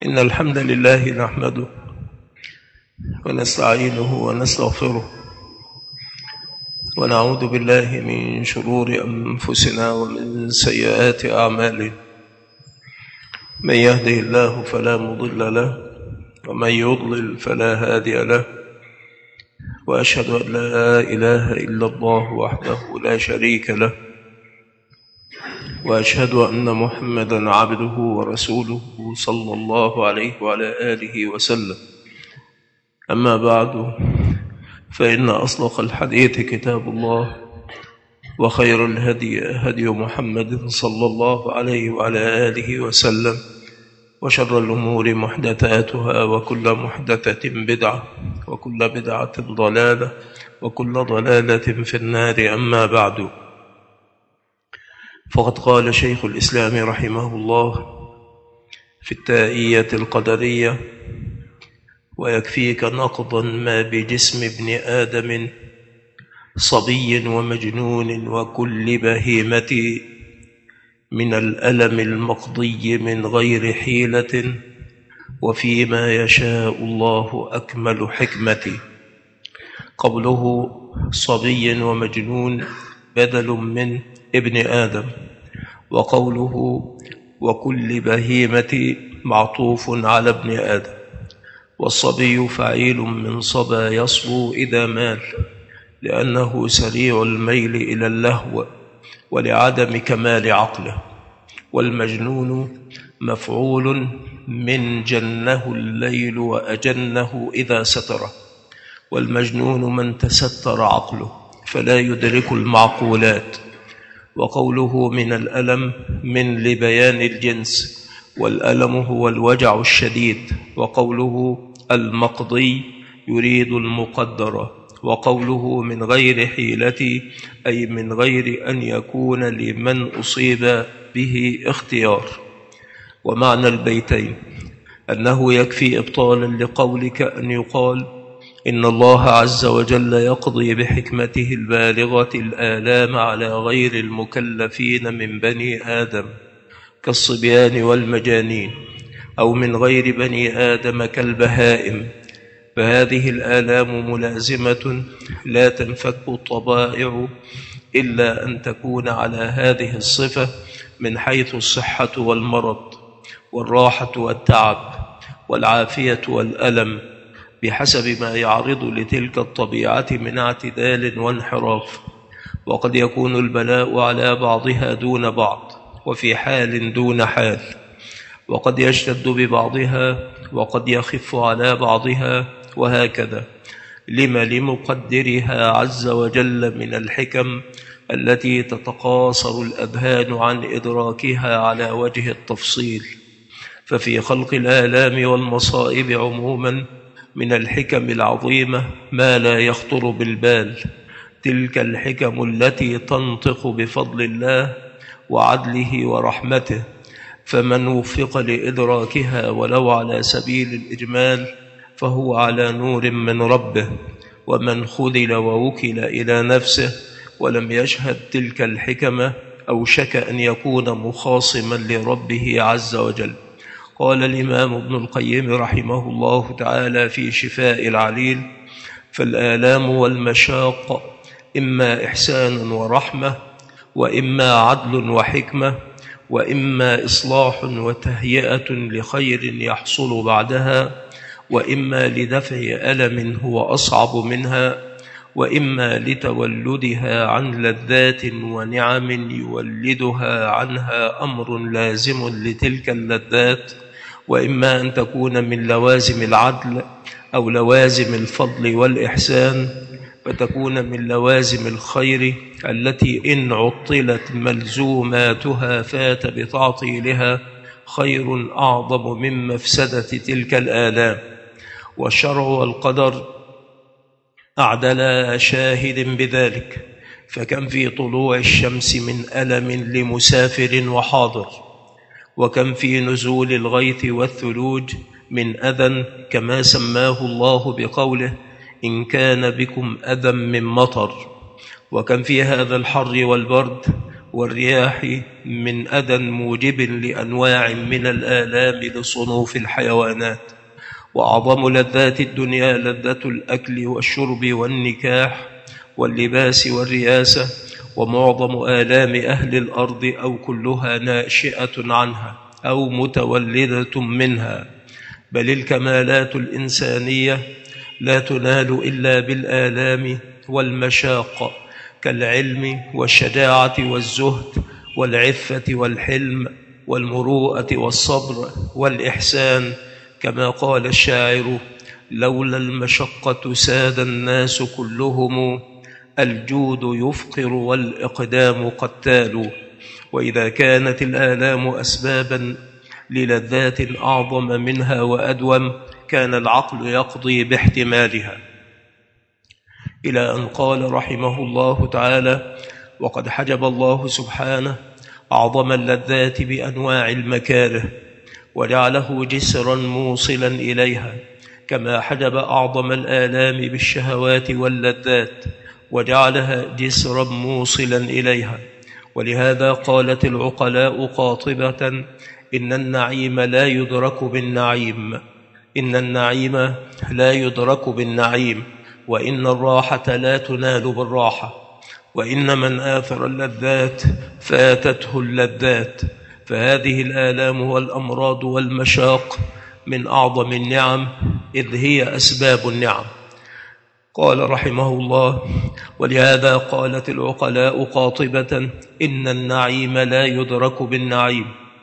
إن الحمد لله نحمده ونستعينه ونستغفره ونعوذ بالله من شرور أنفسنا ومن سيئات أعمالنا. من يهده الله فلا مضل له ومن يضلل فلا هادي له، وأشهد أن لا إله إلا الله وحده لا شريك له، وأشهد أن محمدا عبده ورسوله صلى الله عليه وعلى آله وسلم. أما بعد، فإن أصدق الحديث كتاب الله، وخير الهدي هدي محمد صلى الله عليه وعلى آله وسلم، وشر الأمور محدثاتها، وكل محدثة بدعة، وكل بدعة ضلالة، وكل ضلالة في النار. أما بعد، فقد قال شيخ الإسلام رحمه الله في التائية القدرية: ويكفيك نقضا ما بجسم ابن آدم صبي ومجنون وكل بهيمة، من الألم المقضي من غير حيلة، وفيما يشاء الله أكمل حكمة. قوله صبي ومجنون بدل من ابن آدم، وقوله وكل بهيمة معطوف على ابن آدم، والصبي فعيل من صبا يصبو إذا مال، لأنه سريع الميل إلى اللهو ولعدم كمال عقله. والمجنون مفعول من جنه الليل وأجنه إذا ستره، والمجنون من تستر عقله فلا يدرك المعقولات. وقوله من الألم من لبيان الجنس، والألم هو الوجع الشديد. وقوله المقضي يريد المقدر. وقوله من غير حيلة أي من غير أن يكون لمن أصيب به اختيار. ومعنى البيتين أنه يكفي إبطالا لقولك أن يقال إن الله عز وجل يقضي بحكمته البالغة الآلام على غير المكلفين من بني آدم كالصبيان والمجانين، أو من غير بني آدم كالبهائم، فهذه الآلام ملازمة لا تنفك الطبائع إلا أن تكون على هذه الصفة من حيث الصحة والمرض والراحة والتعب والعافية والألم، بحسب ما يعرض لتلك الطبيعة من اعتدال وانحراف. وقد يكون البلاء على بعضها دون بعض، وفي حال دون حال، وقد يشتد ببعضها وقد يخف على بعضها، وهكذا لمقدرها عز وجل من الحكم التي تتقاصر الأذهان عن إدراكها على وجه التفصيل. ففي خلق الآلام والمصائب عموما من الحكم العظيمة ما لا يخطر بالبال، تلك الحكم التي تنطق بفضل الله وعدله ورحمته، فمن وفق لإدراكها ولو على سبيل الإجمال فهو على نور من ربه، ومن خذل ووكل إلى نفسه ولم يشهد تلك الحكمة أوشك أن يكون مخاصما لربه عز وجل. قال الإمام ابن القيم رحمه الله تعالى في شفاء العليل: فالآلام والمشاق إما إحسان ورحمة، وإما عدل وحكمة، وإما إصلاح وتهيئة لخير يحصل بعدها، وإما لدفع ألم هو أصعب منها، وإما لتولدها عن لذات ونعم يولدها عنها أمر لازم لتلك اللذات، وإما أن تكون من لوازم العدل أو لوازم الفضل والإحسان، فتكون من لوازم الخير التي إن عطلت ملزوماتها فات بتعطيلها خير أعظم من مفسدة تلك الآلام. والشرع والقدر أعدلا شاهد بذلك، فكم في طلوع الشمس من ألم لمسافر وحاضر، وكم في نزول الغيث والثلوج من أذى، كما سماه الله بقوله: إن كان بكم أذى من مطر. وكم في هذا الحر والبرد والرياح من أذى موجب لأنواع من الآلام لصنوف الحيوانات. وأعظم لذات الدنيا لذة الأكل والشرب والنكاح واللباس والرياسة، ومعظم آلام أهل الأرض أو كلها ناشئة عنها أو متولدة منها. بل الكمالات الإنسانية لا تنال إلا بالآلام والمشاق، كالعلم والشجاعة والزهد والعفة والحلم والمروءة والصبر والإحسان، كما قال الشاعر: لولا المشقة ساد الناس كلهم، الجود يفقر والإقدام قتال. وإذا كانت الآلام أسبابا للذات أعظم منها وأدوم، كان العقل يقضي باحتمالها. إلى أن قال رحمه الله تعالى: وقد حجب الله سبحانه أعظم اللذات بأنواع المكاره، وجعله جسرا موصلا إليها، كما حجب أعظم الآلام بالشهوات واللذات وجعلها جسرا موصلا إليها. ولهذا قالت العقلاء قاطبة: إن النعيم لا يدرك بالنعيم، إن النعيم لا يدرك بالنعيم، وإن الراحة لا تنال بالراحة، وإن من آثر اللذات فاتته اللذات. فهذه الآلام والأمراض والمشاق من أعظم النعم، إذ هي أسباب النعم. قال رحمه الله: ولهذا قالت العقلاء قاطبة: إن النعيم لا يدرك بالنعيم،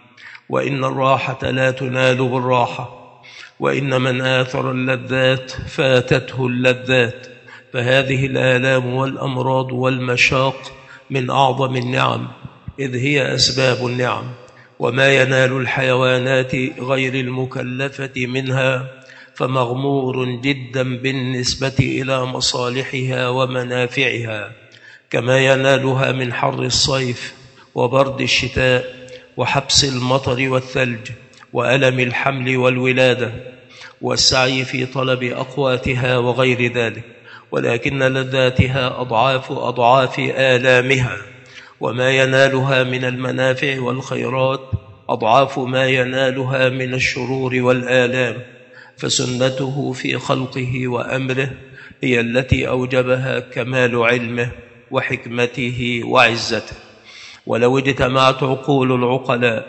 وإن الراحة لا تنال بالراحة، وإن من آثر اللذات فاتته اللذات. فهذه الآلام والأمراض والمشاق من أعظم النعم، إذ هي أسباب النعم. وما ينال الحيوانات غير المكلفة منها فمغمور جدا بالنسبة إلى مصالحها ومنافعها، كما ينالها من حر الصيف وبرد الشتاء وحبس المطر والثلج وألم الحمل والولادة والسعي في طلب أقواتها وغير ذلك. ولكن لذاتها أضعاف أضعاف آلامها، وما ينالها من المنافع والخيرات أضعاف ما ينالها من الشرور والآلام. فسنته في خلقه وأمره هي التي أوجبها كمال علمه وحكمته وعزته. ولو اجتمعت عقول العقلاء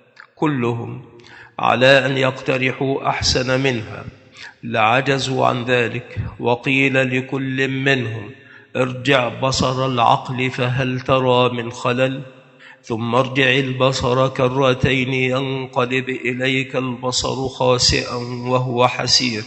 كلهم على أن يقترحوا أحسن منها لعجزوا عن ذلك. وقيل لكل منهم: ارجع بصر العقل فهل ترى من خلل، ثم ارجع البصر كرتين ينقلب إليك البصر خاسئا وهو حسير.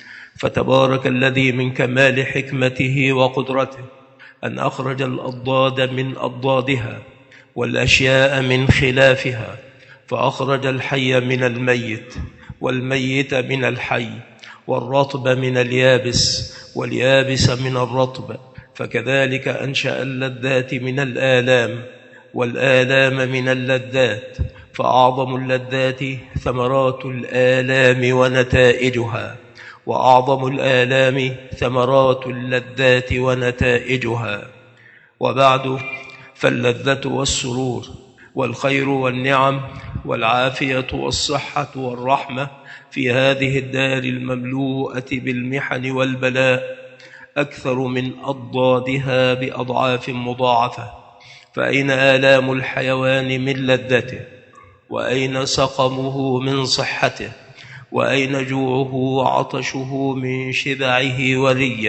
فتبارك الذي من كمال حكمته وقدرته أن أخرج الأضداد من أضدادها والأشياء من خلافها، فأخرج الحي من الميت والميت من الحي والرطب من اليابس واليابس من الرطب. فكذلك أنشأ اللذات من الآلام والآلام من اللذات، فأعظم اللذات ثمرات الآلام ونتائجها، وأعظم الآلام ثمرات اللذات ونتائجها. وبعد، فاللذة والسرور والخير والنعم والعافية والصحة والرحمة في هذه الدار المملوءة بالمحن والبلاء أكثر من أضدادها بأضعاف مضاعفة. فأين آلام الحيوان من لذته، وأين سقمه من صحته، وأين جوعه وعطشه من شبعه وريه،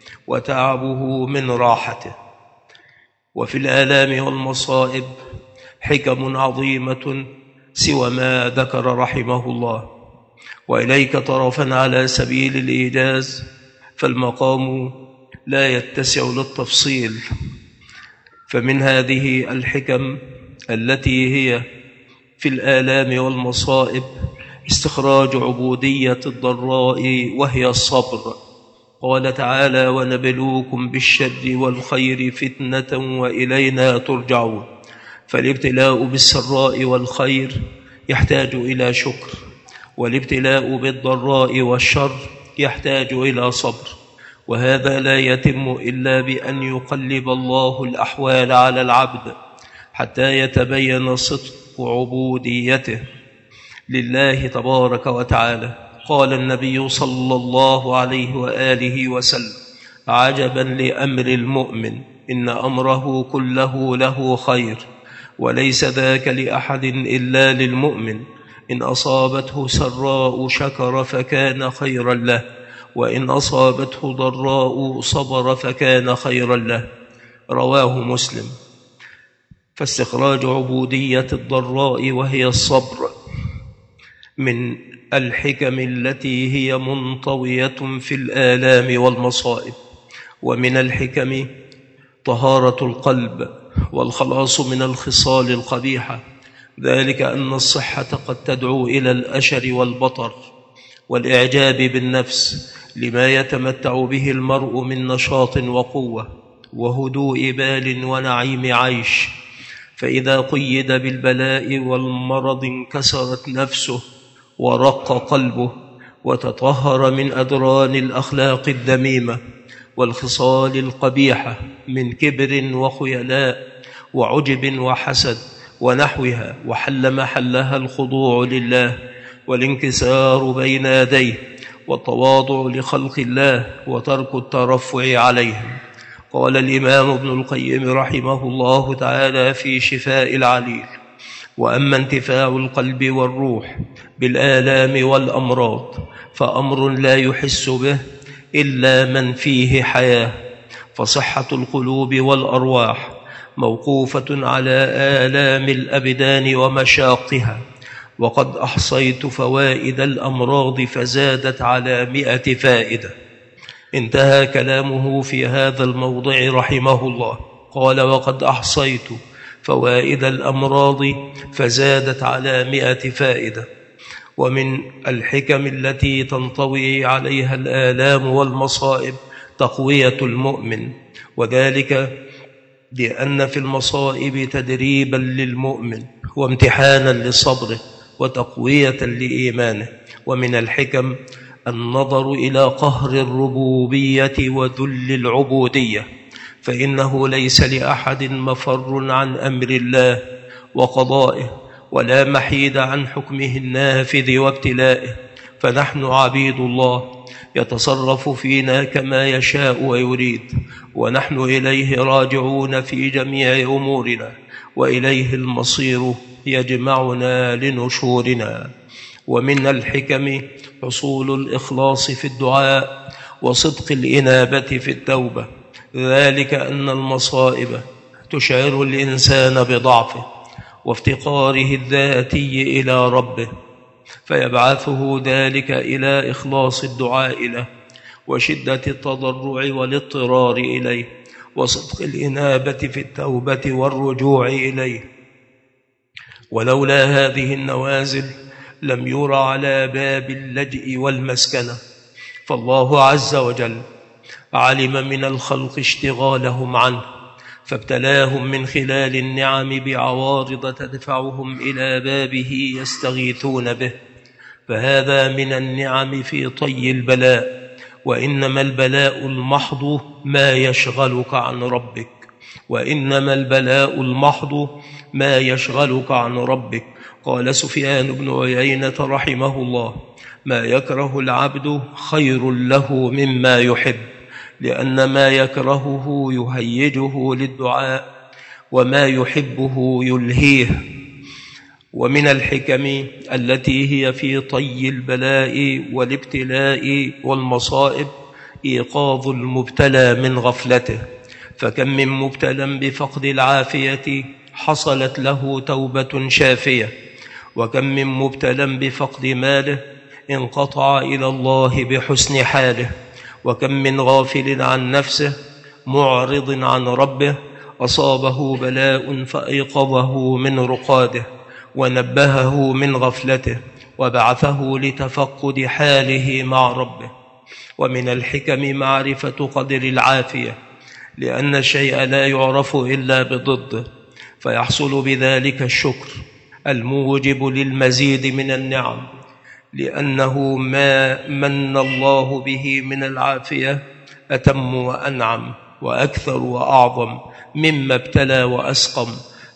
وتعبه من راحته. وفي الآلام والمصائب حكم عظيمة سوى ما ذكر رحمه الله. وإليك طرفا على سبيل الإيجاز، فالمقام لا يتسع للتفصيل. فمن هذه الحكم التي هي في الآلام والمصائب استخراج عبودية الضراء وهي الصبر. قال تعالى: ونبلوكم بالشر والخير فتنة وإلينا ترجعون. فالابتلاء بالسراء والخير يحتاج إلى شكر، والابتلاء بالضراء والشر يحتاج إلى صبر. وهذا لا يتم إلا بأن يقلب الله الأحوال على العبد حتى يتبين صدق عبوديته لله تبارك وتعالى. قال النبي صلى الله عليه وآله وسلم: عجبا لأمر المؤمن، إن أمره كله له خير، وليس ذاك لأحد إلا للمؤمن، إن أصابته سراء شكر فكان خيرا له، وإن أصابته ضراء صبر فكان خيرا له. رواه مسلم. فاستخراج عبودية الضراء وهي الصبر من الحكم التي هي منطوية في الآلام والمصائب. ومن الحكم طهارة القلب والخلاص من الخصال القبيحة، ذلك أن الصحة قد تدعو إلى الأشر والبطر والإعجاب بالنفس لما يتمتع به المرء من نشاط وقوة وهدوء بال ونعيم عيش، فإذا قيد بالبلاء والمرض انكسرت نفسه ورق قلبه وتطهر من أدران الأخلاق الذميمة والخصال القبيحة من كبر وخيلاء وعجب وحسد ونحوها، وحل محلها الخضوع لله والانكسار بين يديه والتواضع لخلق الله وترك الترفع عليهم. قال الإمام ابن القيم رحمه الله تعالى في شفاء العليل: وأما انتفاع القلب والروح بالآلام والأمراض فأمر لا يحس به إلا من فيه حياة، فصحة القلوب والأرواح موقوفة على آلام الأبدان ومشاقها. وقد أحصيت فوائد الأمراض فزادت على 100 فائدة. انتهى كلامه في هذا الموضع رحمه الله. قال: وقد أحصيت فوائد الأمراض فزادت على 100 فائدة. ومن الحكم التي تنطوي عليها الآلام والمصائب تقوية المؤمن، وذلك لأن في المصائب تدريبا للمؤمن وامتحانا لصبره وتقوية لإيمانه. ومن الحكم النظر إلى قهر الربوبية وذل العبودية، فإنه ليس لأحد مفر عن أمر الله وقضائه ولا محيد عن حكمه النافذ وابتلائه، فنحن عبيد الله يتصرف فينا كما يشاء ويريد، ونحن إليه راجعون في جميع أمورنا، وإليه المصير يجمعنا لنشورنا. ومن الحكم حصول الإخلاص في الدعاء وصدق الإنابة في التوبة، ذلك أن المصائب تشعر الإنسان بضعفه وافتقاره الذاتي إلى ربه، فيبعثه ذلك إلى إخلاص الدعاء له وشدة التضرع والاضطرار إليه وصدق الإنابة في التوبة والرجوع إليه. ولولا هذه النوازل لم يرى على باب اللجئ والمسكنة، فالله عز وجل علم من الخلق اشتغالهم عنه فابتلاهم من خلال النعم بعوارض تدفعهم إلى بابه يستغيثون به، فهذا من النعم في طي البلاء. وإنما البلاء المحض ما يشغلك عن ربك، وإنما البلاء المحض ما يشغلك عن ربك. قال سفيان بن عيينة رحمه الله: ما يكره العبد خير له مما يحب، لأن ما يكرهه يهيجه للدعاء وما يحبه يلهيه. ومن الحكم التي هي في طي البلاء والابتلاء والمصائب إيقاظ المبتلى من غفلته، فكم من مبتلى بفقد العافية حصلت له توبة شافية، وكم من مبتلى بفقد ماله انقطع إلى الله بحسن حاله، وكم من غافل عن نفسه معرض عن ربه أصابه بلاء فأيقظه من رقاده ونبهه من غفلته وبعثه لتفقد حاله مع ربه. ومن الحكم معرفة قدر العافية، لأن الشيء لا يعرف إلا بضده، فيحصل بذلك الشكر الموجب للمزيد من النعم، لأنه ما من الله به من العافية أتم وأنعم وأكثر وأعظم مما ابتلى وأسقم،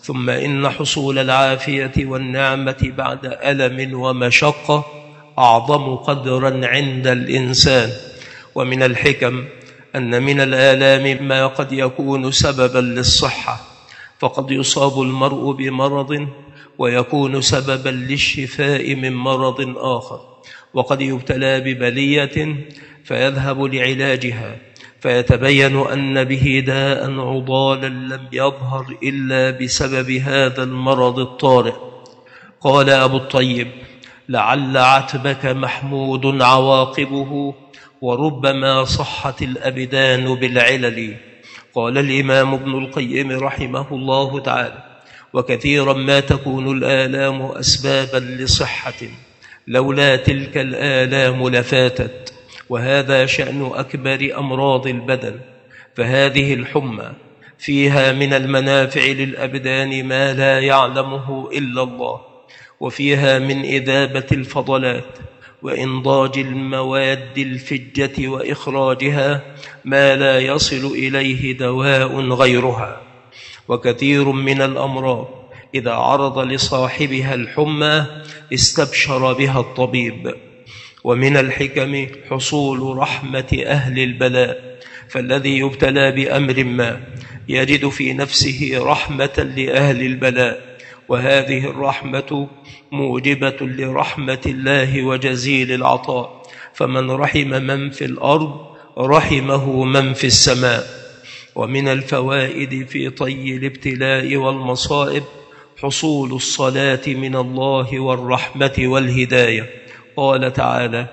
ثم إن حصول العافية والنعمة بعد ألم ومشقة أعظم قدرا عند الإنسان. ومن الحكم أن من الآلام ما قد يكون سببا للصحة، فقد يصاب المرء بمرض ويكون سببا للشفاء من مرض آخر، وقد يبتلى ببلية فيذهب لعلاجها فيتبين أن به داء عضالا لم يظهر إلا بسبب هذا المرض الطارئ. قال أبو الطيب: لعل عتبك محمود عواقبه، وربما صحت الأبدان بالعلل. قال الإمام ابن القيم رحمه الله تعالى: وكثيرا ما تكون الآلام أسبابا لصحة، لولا تلك الآلام لفاتت، وهذا شأن أكبر أمراض البدن. فهذه الحمى فيها من المنافع للأبدان ما لا يعلمه إلا الله، وفيها من إذابة الفضلات وإنضاج المواد الفجة وإخراجها ما لا يصل إليه دواء غيرها. وكثير من الأمراض إذا عرض لصاحبها الحمى استبشر بها الطبيب. ومن الحكم حصول رحمة أهل البلاء، فالذي يبتلى بأمر ما يجد في نفسه رحمة لأهل البلاء، وهذه الرحمة موجبة لرحمة الله وجزيل العطاء. فمن رحم من في الأرض رحمه من في السماء. ومن الفوائد في طي الابتلاء والمصائب حصول الصلاة من الله والرحمة والهداية. قال تعالى: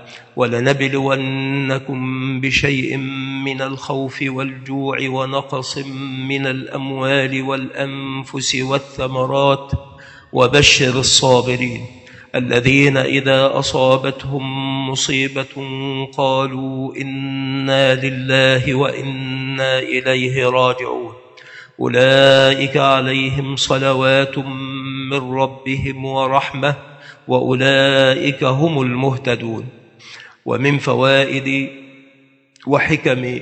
ولنبلونكم بشيء من الخوف والجوع ونقص من الأموال والأنفس والثمرات وبشر الصابرين الذين إذا أصابتهم مصيبة قالوا إنا لله وإنا إليه راجعون، أولئك عليهم صلوات من ربهم ورحمة وأولئك هم المهتدون. ومن فوائد وحكم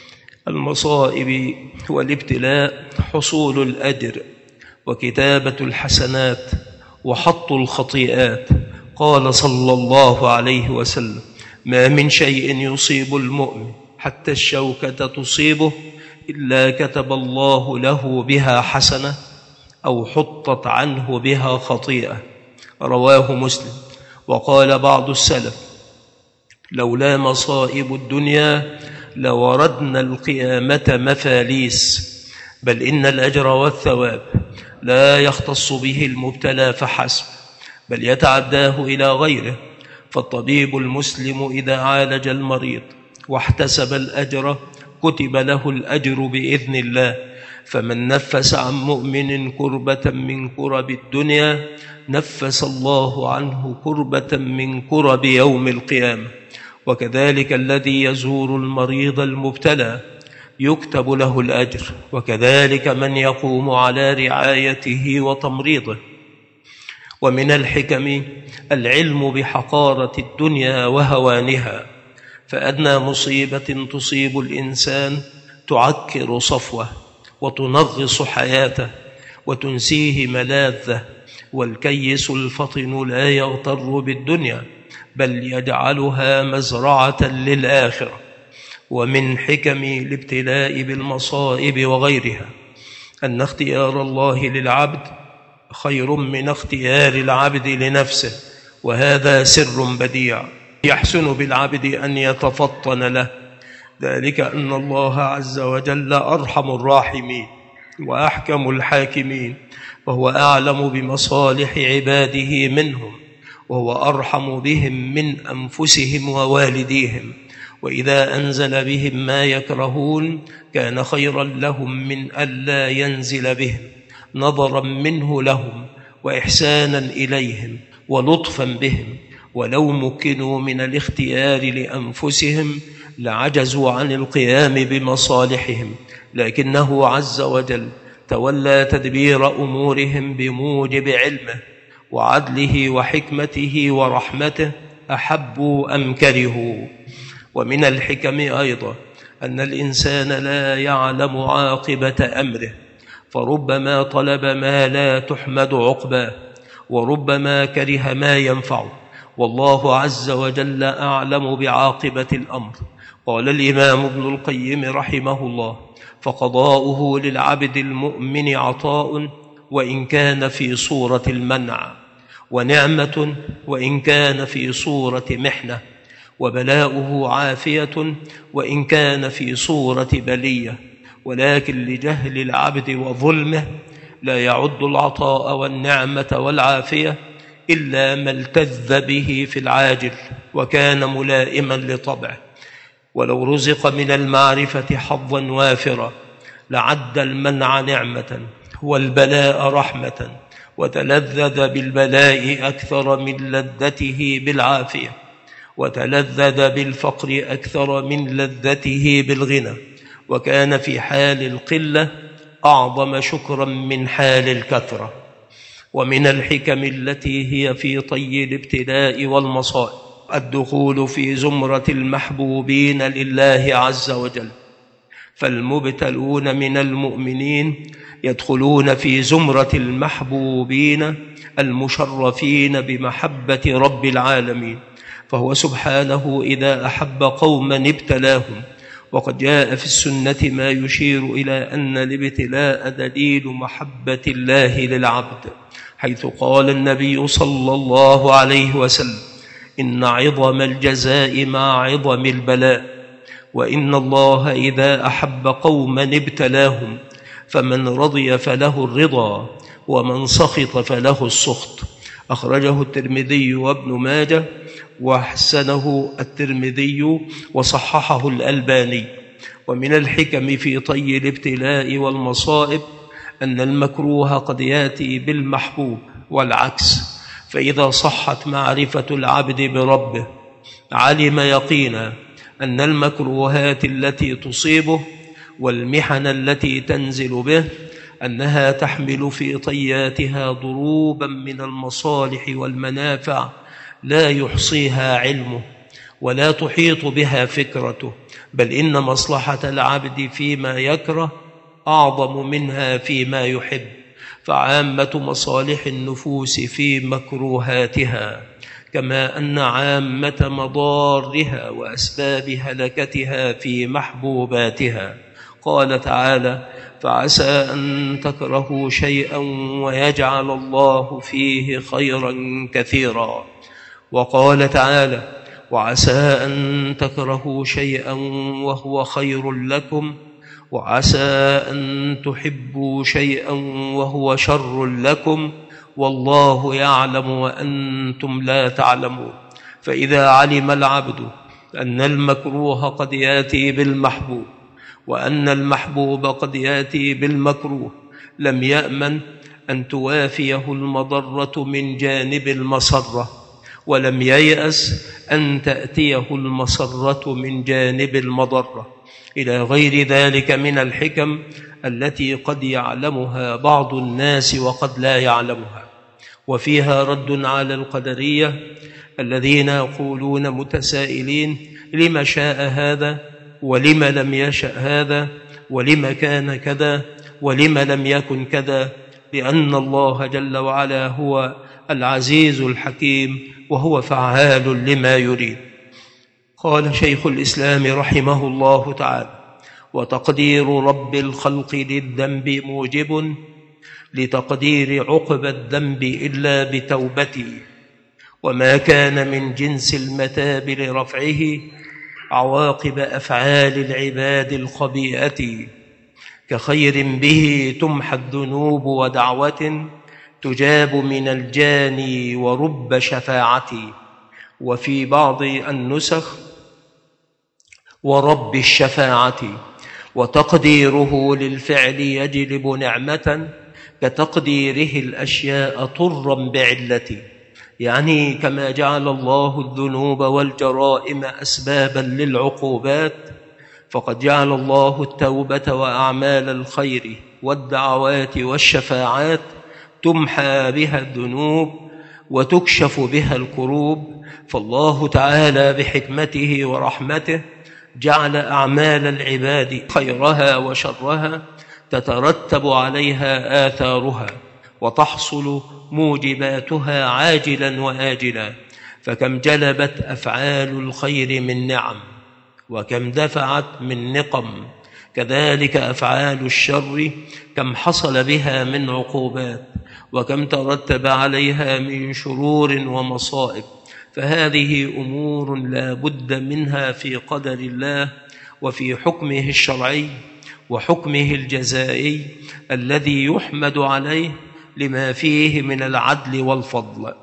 المصائب والابتلاء حصول الأجر وكتابة الحسنات وحط الخطيئات. قال صلى الله عليه وسلم: ما من شيء يصيب المؤمن حتى الشوكة تصيبه إلا كتب الله له بها حسنة أو حطت عنه بها خطيئة. رواه مسلم. وقال بعض السلف: لولا مصائب الدنيا لوردنا القيامة مفاليس. بل إن الأجر والثواب لا يختص به المبتلى فحسب، بل يتعداه إلى غيره. فالطبيب المسلم إذا عالج المريض واحتسب الأجر كتب له الأجر بإذن الله. فمن نفس عن مؤمن كربة من كرب الدنيا نفس الله عنه كربة من كرب يوم القيامة. وكذلك الذي يزور المريض المبتلى يكتب له الأجر، وكذلك من يقوم على رعايته وتمريضه. ومن الحكم العلم بحقارة الدنيا وهوانها، فأدنى مصيبة تصيب الإنسان تعكر صفوه وتنغص حياته وتنسيه ملاذه. والكيس الفطن لا يغتر بالدنيا بل يجعلها مزرعة للآخرة. ومن حكم الابتلاء بالمصائب وغيرها أن اختيار الله للعبد خير من اختيار العبد لنفسه، وهذا سر بديع يحسن بالعبد أن يتفطن له، ذلك أن الله عز وجل أرحم الراحمين وأحكم الحاكمين، وهو أعلم بمصالح عباده منهم، وهو أرحم بهم من أنفسهم ووالديهم. وإذا أنزل بهم ما يكرهون كان خيرا لهم من ألا ينزل بهم، نظرا منه لهم وإحسانا إليهم ولطفا بهم. ولو مكنوا من الاختيار لأنفسهم لعجزوا عن القيام بمصالحهم، لكنه عز وجل تولى تدبير أمورهم بموجب علمه وعدله وحكمته ورحمته، أحبوا أم كرهوا. ومن الحكم أيضا أن الإنسان لا يعلم عاقبة أمره، فربما طلب ما لا تحمد عقباه، وربما كره ما ينفعه، والله عز وجل أعلم بعاقبة الأمر. قال الإمام ابن القيم رحمه الله: فقضاؤه للعبد المؤمن عطاء وإن كان في صورة المنع، ونعمة وإن كان في صورة محنة، وبلاؤه عافية وإن كان في صورة بلية. ولكن لجهل العبد وظلمه لا يعد العطاء والنعمة والعافية إلا ما التذ به في العاجل وكان ملائما لطبعه. ولو رزق من المعرفة حظا وافرا لعد المنع نعمة والبلاء رحمة، وتلذذ بالبلاء أكثر من لذته بالعافية، وتلذذ بالفقر أكثر من لذته بالغنى، وكان في حال القلة أعظم شكرا من حال الكثرة. ومن الحكم التي هي في طي الابتلاء والمصائب الدخول في زمرة المحبوبين لله عز وجل، فالمبتلون من المؤمنين يدخلون في زمرة المحبوبين المشرفين بمحبة رب العالمين، فهو سبحانه إذا أحب قوما ابتلاهم. وقد جاء في السنة ما يشير إلى أن الابتلاء دليل محبة الله للعبد، حيث قال النبي صلى الله عليه وسلم: إن عظم الجزاء مع عظم البلاء، وإن الله إذا أحب قوما ابتلاهم، فمن رضي فله الرضا ومن سخط فله السخط. أخرجه الترمذي وابن ماجه وحسنه الترمذي وصححه الألباني. ومن الحكم في طي الابتلاء والمصائب أن المكروه قد يأتي بالمحبوب والعكس، فإذا صحت معرفة العبد بربه علم يقينا أن المكروهات التي تصيبه والمحن التي تنزل به أنها تحمل في طياتها ضروبا من المصالح والمنافع لا يحصيها علمه ولا تحيط بها فكرته، بل إن مصلحة العبد فيما يكره أعظم منها فيما يحب، فعامة مصالح النفوس في مكروهاتها، كما أن عامة مضارها وأسباب هلكتها في محبوباتها. قال تعالى: فعسى أن تكرهوا شيئا ويجعل الله فيه خيرا كثيرا. وقال تعالى: وعسى أن تكرهوا شيئا وهو خير لكم، وعسى أن تحبوا شيئا وهو شر لكم، والله يعلم وأنتم لا تعلمون. فإذا علم العبد أن المكروه قد يأتي بالمحبوب وأن المحبوب قد يأتي بالمكروه لم يأمن أن توافيه المضرة من جانب المسرة، ولم ييأس أن تأتيه المسرة من جانب المضرة، إلى غير ذلك من الحكم التي قد يعلمها بعض الناس وقد لا يعلمها. وفيها رد على القدرية الذين يقولون متسائلين: لما شاء هذا ولم لم يشأ هذا، ولم كان كذا ولم لم يكن كذا، لأن الله جل وعلا هو العزيز الحكيم وهو فعال لما يريد. قال شيخ الإسلام رحمه الله تعالى: وتقدير رب الخلق للذنب موجب لتقدير عقب الذنب إلا بتوبته، وما كان من جنس المتاب لرفعه عواقب أفعال العباد الخبيئة، كخير به تمحى الذنوب ودعوة تجاب من الجاني ورب شفاعة. وفي بعض النسخ ورب الشفاعة. وتقديره للفعل يجلب نعمة كتقديره الأشياء طرا بعلة، يعني كما جعل الله الذنوب والجرائم أسبابا للعقوبات، فقد جعل الله التوبة وأعمال الخير والدعوات والشفاعات تمحى بها الذنوب وتكشف بها الكروب. فالله تعالى بحكمته ورحمته جعل أعمال العباد خيرها وشرها تترتب عليها آثارها وتحصل موجباتها عاجلا وآجلا. فكم جلبت أفعال الخير من نعم، وكم دفعت من نقم، كذلك أفعال الشر كم حصل بها من عقوبات، وكم ترتب عليها من شرور ومصائب. فهذه أمور لا بد منها في قدر الله وفي حكمه الشرعي وحكمه الجزائي الذي يحمد عليه لما فيه من العدل والفضل.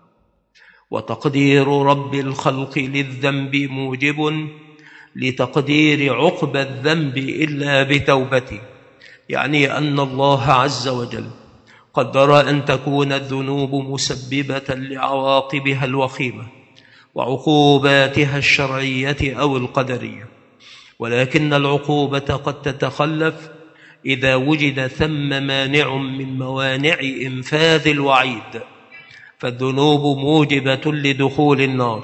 وتقدير رب الخلق للذنب موجب لتقدير عقبى الذنب إلا بتوبته، يعني أن الله عز وجل قدر أن تكون الذنوب مسببة لعواقبها الوخيمة وعقوباتها الشرعية أو القدرية، ولكن العقوبة قد تتخلف إذا وجد ثم مانع من موانع إنفاذ الوعيد، فالذنوب موجبة لدخول النار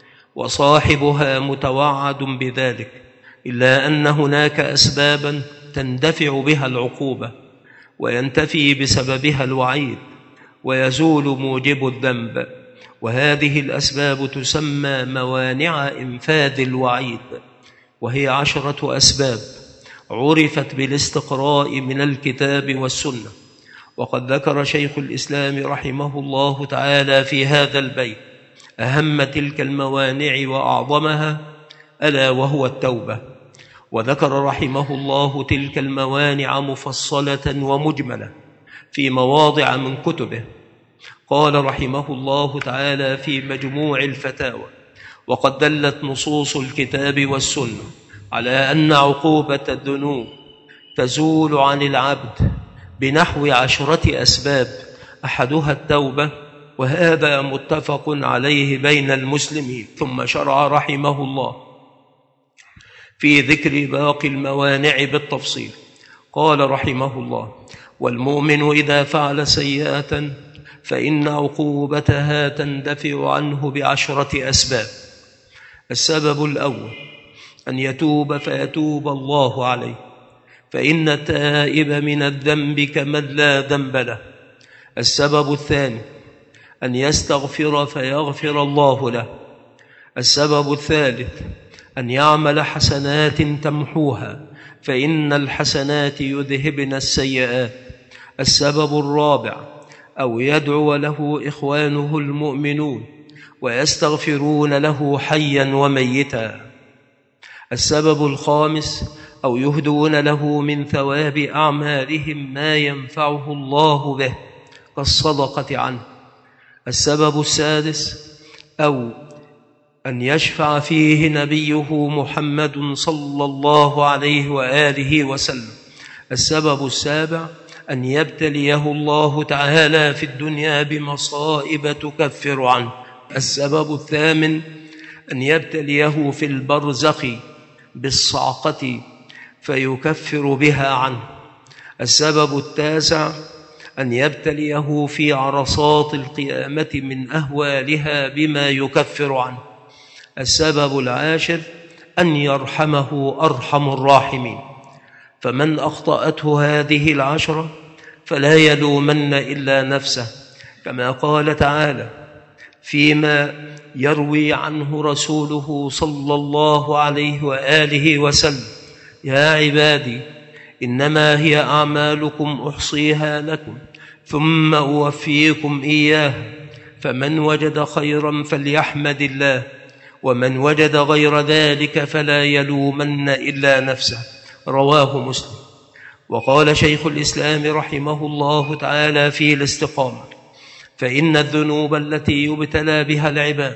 وصاحبها متوعد بذلك، إلا أن هناك أسبابا تندفع بها العقوبة وينتفي بسببها الوعيد ويزول موجب الذنب، وهذه الأسباب تسمى موانع إنفاذ الوعيد، وهي 10 أسباب عرفت بالاستقراء من الكتاب والسنة. وقد ذكر شيخ الإسلام رحمه الله تعالى في هذا البيت أهم تلك الموانع وأعظمها، ألا وهو التوبة. وذكر رحمه الله تلك الموانع مفصلة ومجملة في مواضع من كتبه. قال رحمه الله تعالى في مجموع الفتاوى: وقد دلت نصوص الكتاب والسنة على أن عقوبة الذنوب تزول عن العبد بنحو 10 أسباب، أحدها التوبة، وهذا متفق عليه بين المسلمين. ثم شرع رحمه الله في ذكر باقي الموانع بالتفصيل. قال رحمه الله: والمؤمن إذا فعل سيئة فإن عقوبتها تندفع عنه ب10 أسباب. السبب الأول أن يتوب فيتوب الله عليه، فإن التائب من الذنب كمن لا ذنب له. السبب الثاني أن يستغفر فيغفر الله له. السبب الثالث أن يعمل حسنات تمحوها، فإن الحسنات يذهبن السيئات. السبب الرابع أو يدعو له إخوانه المؤمنون ويستغفرون له حيا وميتا. السبب الخامس أو يهدون له من ثواب أعمالهم ما ينفعه الله به كالصدقة عنه. السبب السادس أو أن يشفع فيه نبيه محمد صلى الله عليه وآله وسلم. السبب السابع أن يبتليه الله تعالى في الدنيا بمصائب تكفر عنه. السبب الثامن أن يبتليه في البرزخ بالصعقة فيكفر بها عنه. السبب التاسع أن يبتليه في عرصات القيامة من أهوالها بما يكفر عنه. السبب العاشر أن يرحمه أرحم الراحمين، فمن أخطأته هذه 10 فلا يلومن إلا نفسه، كما قال تعالى فيما يروي عنه رسوله صلى الله عليه وآله وسلم: يا عبادي إنما هي أعمالكم أحصيها لكم ثم أوفيكم إياها، فمن وجد خيرا فليحمد الله، ومن وجد غير ذلك فلا يلومن إلا نفسه. رواه مسلم. وقال شيخ الإسلام رحمه الله تعالى في الاستقامة: فإن الذنوب التي يبتلى بها العباد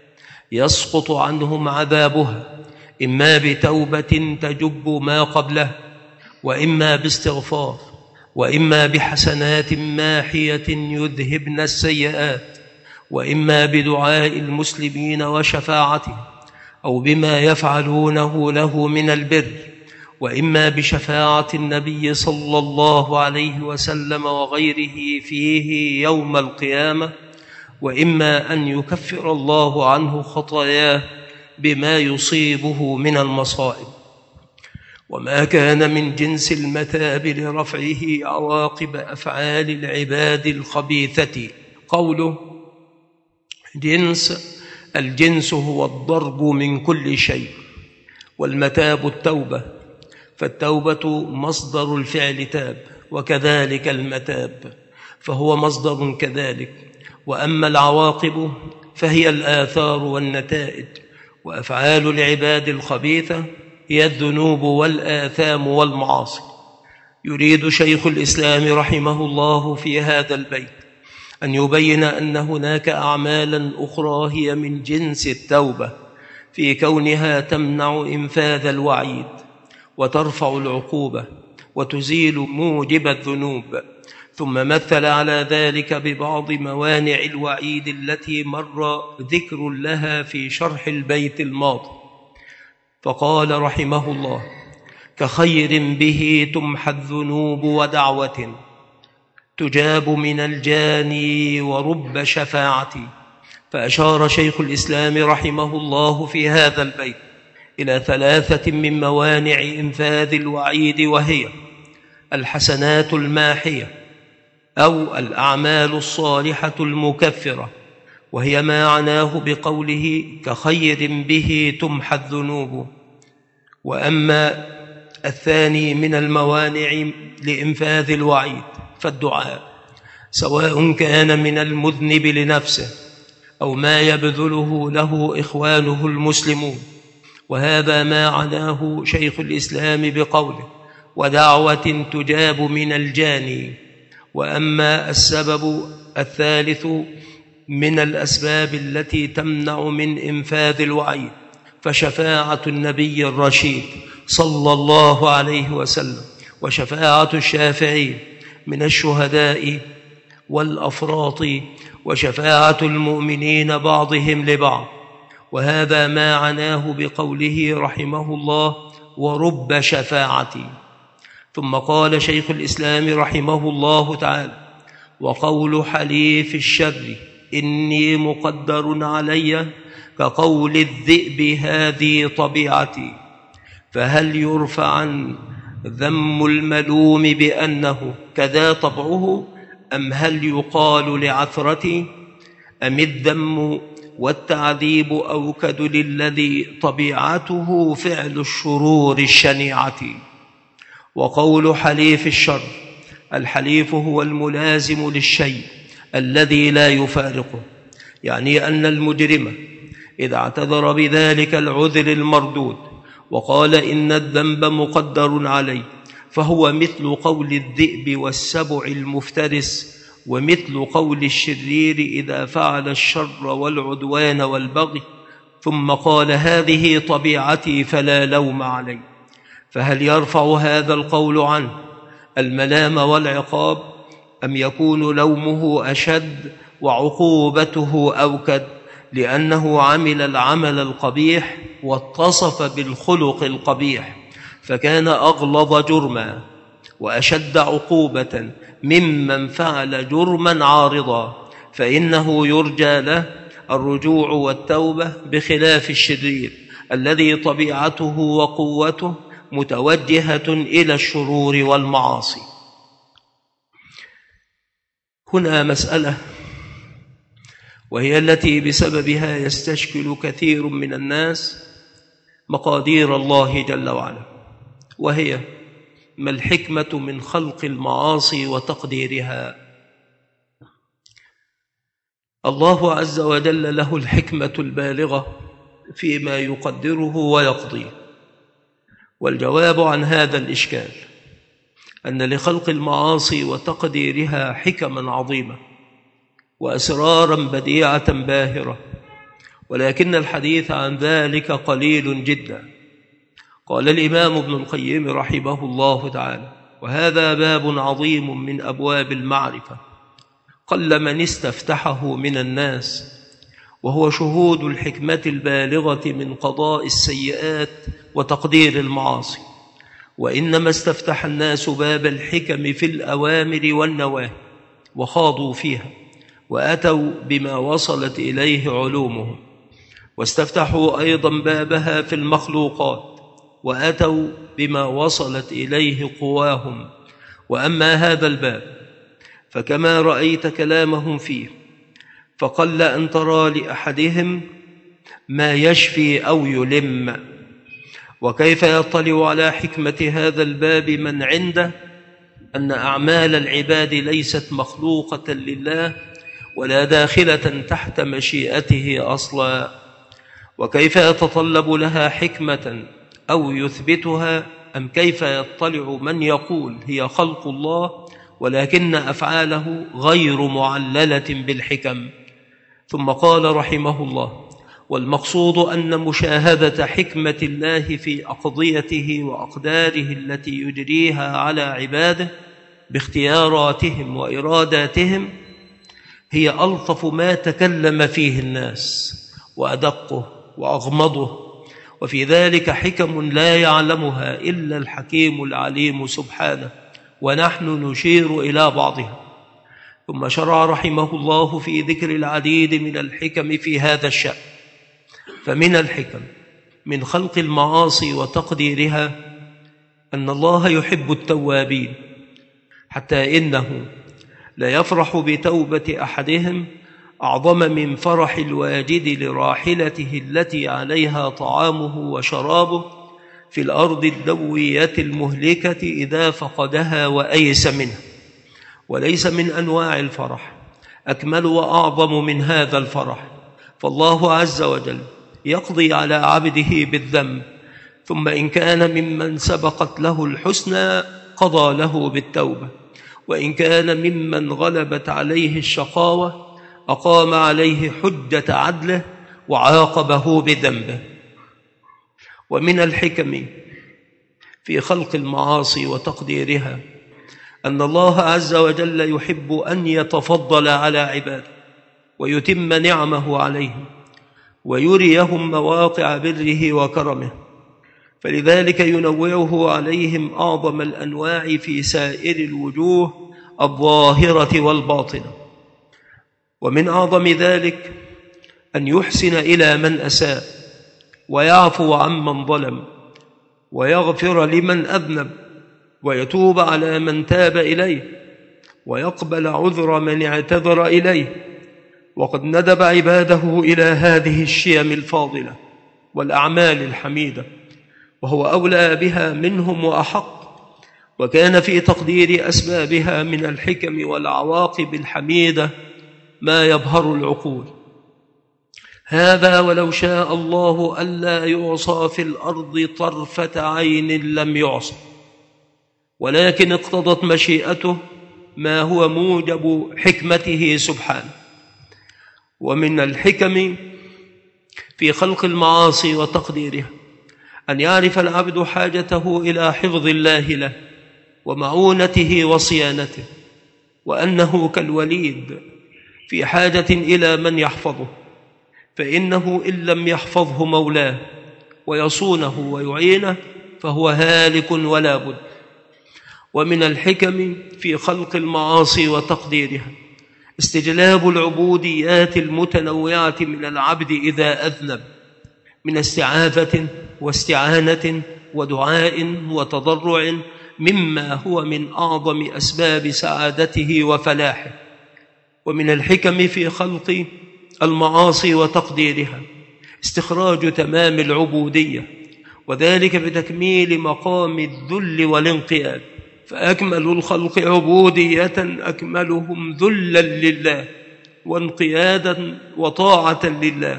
يسقط عنهم عذابها إما بتوبة تجب ما قبله، وإما باستغفار، وإما بحسنات ماحية يذهبن السيئات، وإما بدعاء المسلمين وشفاعته، أو بما يفعلونه له من البر، وإما بشفاعة النبي صلى الله عليه وسلم وغيره فيه يوم القيامة، وإما أن يكفر الله عنه خطاياه بما يصيبه من المصائب. وما كان من جنس المثاب لرفعه عواقب أفعال العباد الخبيثة. قوله جنس، الجنس هو الضرب من كل شيء، والمتاب التوبة، فالتوبة مصدر الفعل تاب، وكذلك المتاب فهو مصدر كذلك. وأما العواقب فهي الآثار والنتائج، وأفعال العباد الخبيثة هي الذنوب والآثام والمعاصي. يريد شيخ الإسلام رحمه الله في هذا البيت أن يبين أن هناك أعمالا أخرى هي من جنس التوبة، في كونها تمنع إنفاذ الوعيد وترفع العقوبة وتزيل موجب الذنوب. ثم مثل على ذلك ببعض موانع الوعيد التي مر ذكر لها في شرح البيت الماضي، فقال رحمه الله: كخير به تمحى الذنوب ودعوة تجاب من الجاني ورب شفاعة. فأشار شيخ الإسلام رحمه الله في هذا البيت إلى 3 من موانع إنفاذ الوعيد، وهي الحسنات الماحية أو الأعمال الصالحة المكفرة، وهي ما عناه بقوله كخير به تمحى الذنوب. وأما الثاني من الموانع لإنفاذ الوعيد فالدعاء، سواء كان من المذنب لنفسه أو ما يبذله له إخوانه المسلمون، وهذا ما عناه شيخ الإسلام بقوله ودعوة تجاب من الجاني. وأما السبب الثالث من الأسباب التي تمنع من إنفاذ الوعيد فشفاعة النبي الرشيد صلى الله عليه وسلم، وشفاعة الشافعين من الشهداء والأفراط، وشفاعة المؤمنين بعضهم لبعض. وهذا ما عناه بقوله رحمه الله ورب شفاعة. ثم قال شيخ الإسلام رحمه الله تعالى: وقول حليف الشر إني مقدر علي كقول الذئب هذه طبيعتي. فهل يرفع عن ذم الملوم بأنه كذا طبعه، أم هل يقال لعثرتي؟ أم الذم والتعذيب أوكد للذي طبيعته فعل الشرور الشنيعة. وقول حليف الشر، الحليف هو الملازم للشيء الذي لا يفارقه، يعني أن المجرم إذا اعتذر بذلك العذر المردود وقال إن الذنب مقدر علي، فهو مثل قول الذئب والسبع المفترس، ومثل قول الشرير إذا فعل الشر والعدوان والبغي ثم قال هذه طبيعتي فلا لوم علي. فهل يرفع هذا القول عنه الملام والعقاب، أم يكون لومه أشد وعقوبته أوكد، لأنه عمل العمل القبيح واتصف بالخلق القبيح، فكان أغلظ جرما وأشد عقوبة ممن فعل جرما عارضا، فإنه يرجى له الرجوع والتوبة، بخلاف الشرير الذي طبيعته وقوته متوجهة إلى الشرور والمعاصي. هنا مسألة، وهي التي بسببها يستشكل كثير من الناس مقادير الله جل وعلا، وهي ما الحكمة من خلق المعاصي وتقديرها؟ الله عز وجل له الحكمة البالغة فيما يقدره ويقضيه. والجواب عن هذا الإشكال أن لخلق المعاصي وتقديرها حكما عظيمة وأسرارا بديعة باهرة، ولكن الحديث عن ذلك قليل جدا. قال الإمام ابن القيم رحمه الله تعالى: وهذا باب عظيم من أبواب المعرفة، قل من استفتحه من الناس، وهو شهود الحكمة البالغة من قضاء السيئات وتقدير المعاصي. وإنما استفتح الناس باب الحكم في الأوامر والنواهي وخاضوا فيها وأتوا بما وصلت إليه علومهم، واستفتحوا أيضا بابها في المخلوقات وأتوا بما وصلت إليه قواهم. وأما هذا الباب فكما رأيت كلامهم فيه، فقل أن ترى لأحدهم ما يشفي أو يلم. وكيف يطلع على حكمة هذا الباب من عنده أن أعمال العباد ليست مخلوقة لله ولا داخلة تحت مشيئته أصلا؟ وكيف يتطلب لها حكمة أو يثبتها؟ أم كيف يطلع من يقول هي خلق الله ولكن أفعاله غير معللة بالحكم؟ ثم قال رحمه الله: والمقصود أن مشاهدة حكمة الله في أقضيته وأقداره التي يجريها على عباده باختياراتهم وإراداتهم هي ألطف ما تكلم فيه الناس وأدقه وأغمضه، وفي ذلك حكم لا يعلمها إلا الحكيم العليم سبحانه، ونحن نشير إلى بعضها. ثم شرع رحمه الله في ذكر العديد من الحكم في هذا الشأن. فمن الحكم من خلق المعاصي وتقديرها أن الله يحب التوابين، حتى إنه لا يفرح بتوبة أحدهم أعظم من فرح الواجد لراحلته التي عليها طعامه وشرابه في الأرض الدوية المهلكة إذا فقدها وأيس منها. وليس من أنواع الفرح أكمل وأعظم من هذا الفرح، فالله عز وجل يقضي على عبده بالذنب، ثم إن كان ممن سبقت له الحسنى قضى له بالتوبة، وإن كان ممن غلبت عليه الشقاوة أقام عليه حجة عدله وعاقبه بذنبه. ومن الحكم في خلق المعاصي وتقديرها أن الله عز وجل يحب أن يتفضل على عباده ويتم نعمه عليهم ويريهم مواقع بره وكرمه، فلذلك ينوعه عليهم أعظم الأنواع في سائر الوجوه الظاهرة والباطنة. ومن أعظم ذلك أن يحسن إلى من أساء ويعفو عمن ظلم ويغفر لمن أذنب ويتوب على من تاب إليه ويقبل عذر من اعتذر إليه. وقد ندب عباده إلى هذه الشيم الفاضلة والأعمال الحميدة، وهو أولى بها منهم وأحق، وكان في تقدير أسبابها من الحكم والعواقب الحميدة ما يبهر العقول. هذا ولو شاء الله ألا يعصى في الأرض طرفة عين لم يعصى، ولكن اقتضت مشيئته ما هو موجب حكمته سبحانه. ومن الحكم في خلق المعاصي وتقديرها أن يعرف العبد حاجته إلى حفظ الله له ومعونته وصيانته، وأنه كالوليد في حاجة إلى من يحفظه، فإنه إن لم يحفظه مولاه ويصونه ويعينه فهو هالك ولا بد. ومن الحكم في خلق المعاصي وتقديرها استجلاب العبوديات المتنوعة من العبد إذا أذنب، من استعاذة واستعانة ودعاء وتضرع، مما هو من أعظم أسباب سعادته وفلاحه. ومن الحكم في خلق المعاصي وتقديرها استخراج تمام العبودية، وذلك بتكميل مقام الذل والانقياد، فأكمل الخلق عبودية أكملهم ذلا لله وانقيادا وطاعة لله.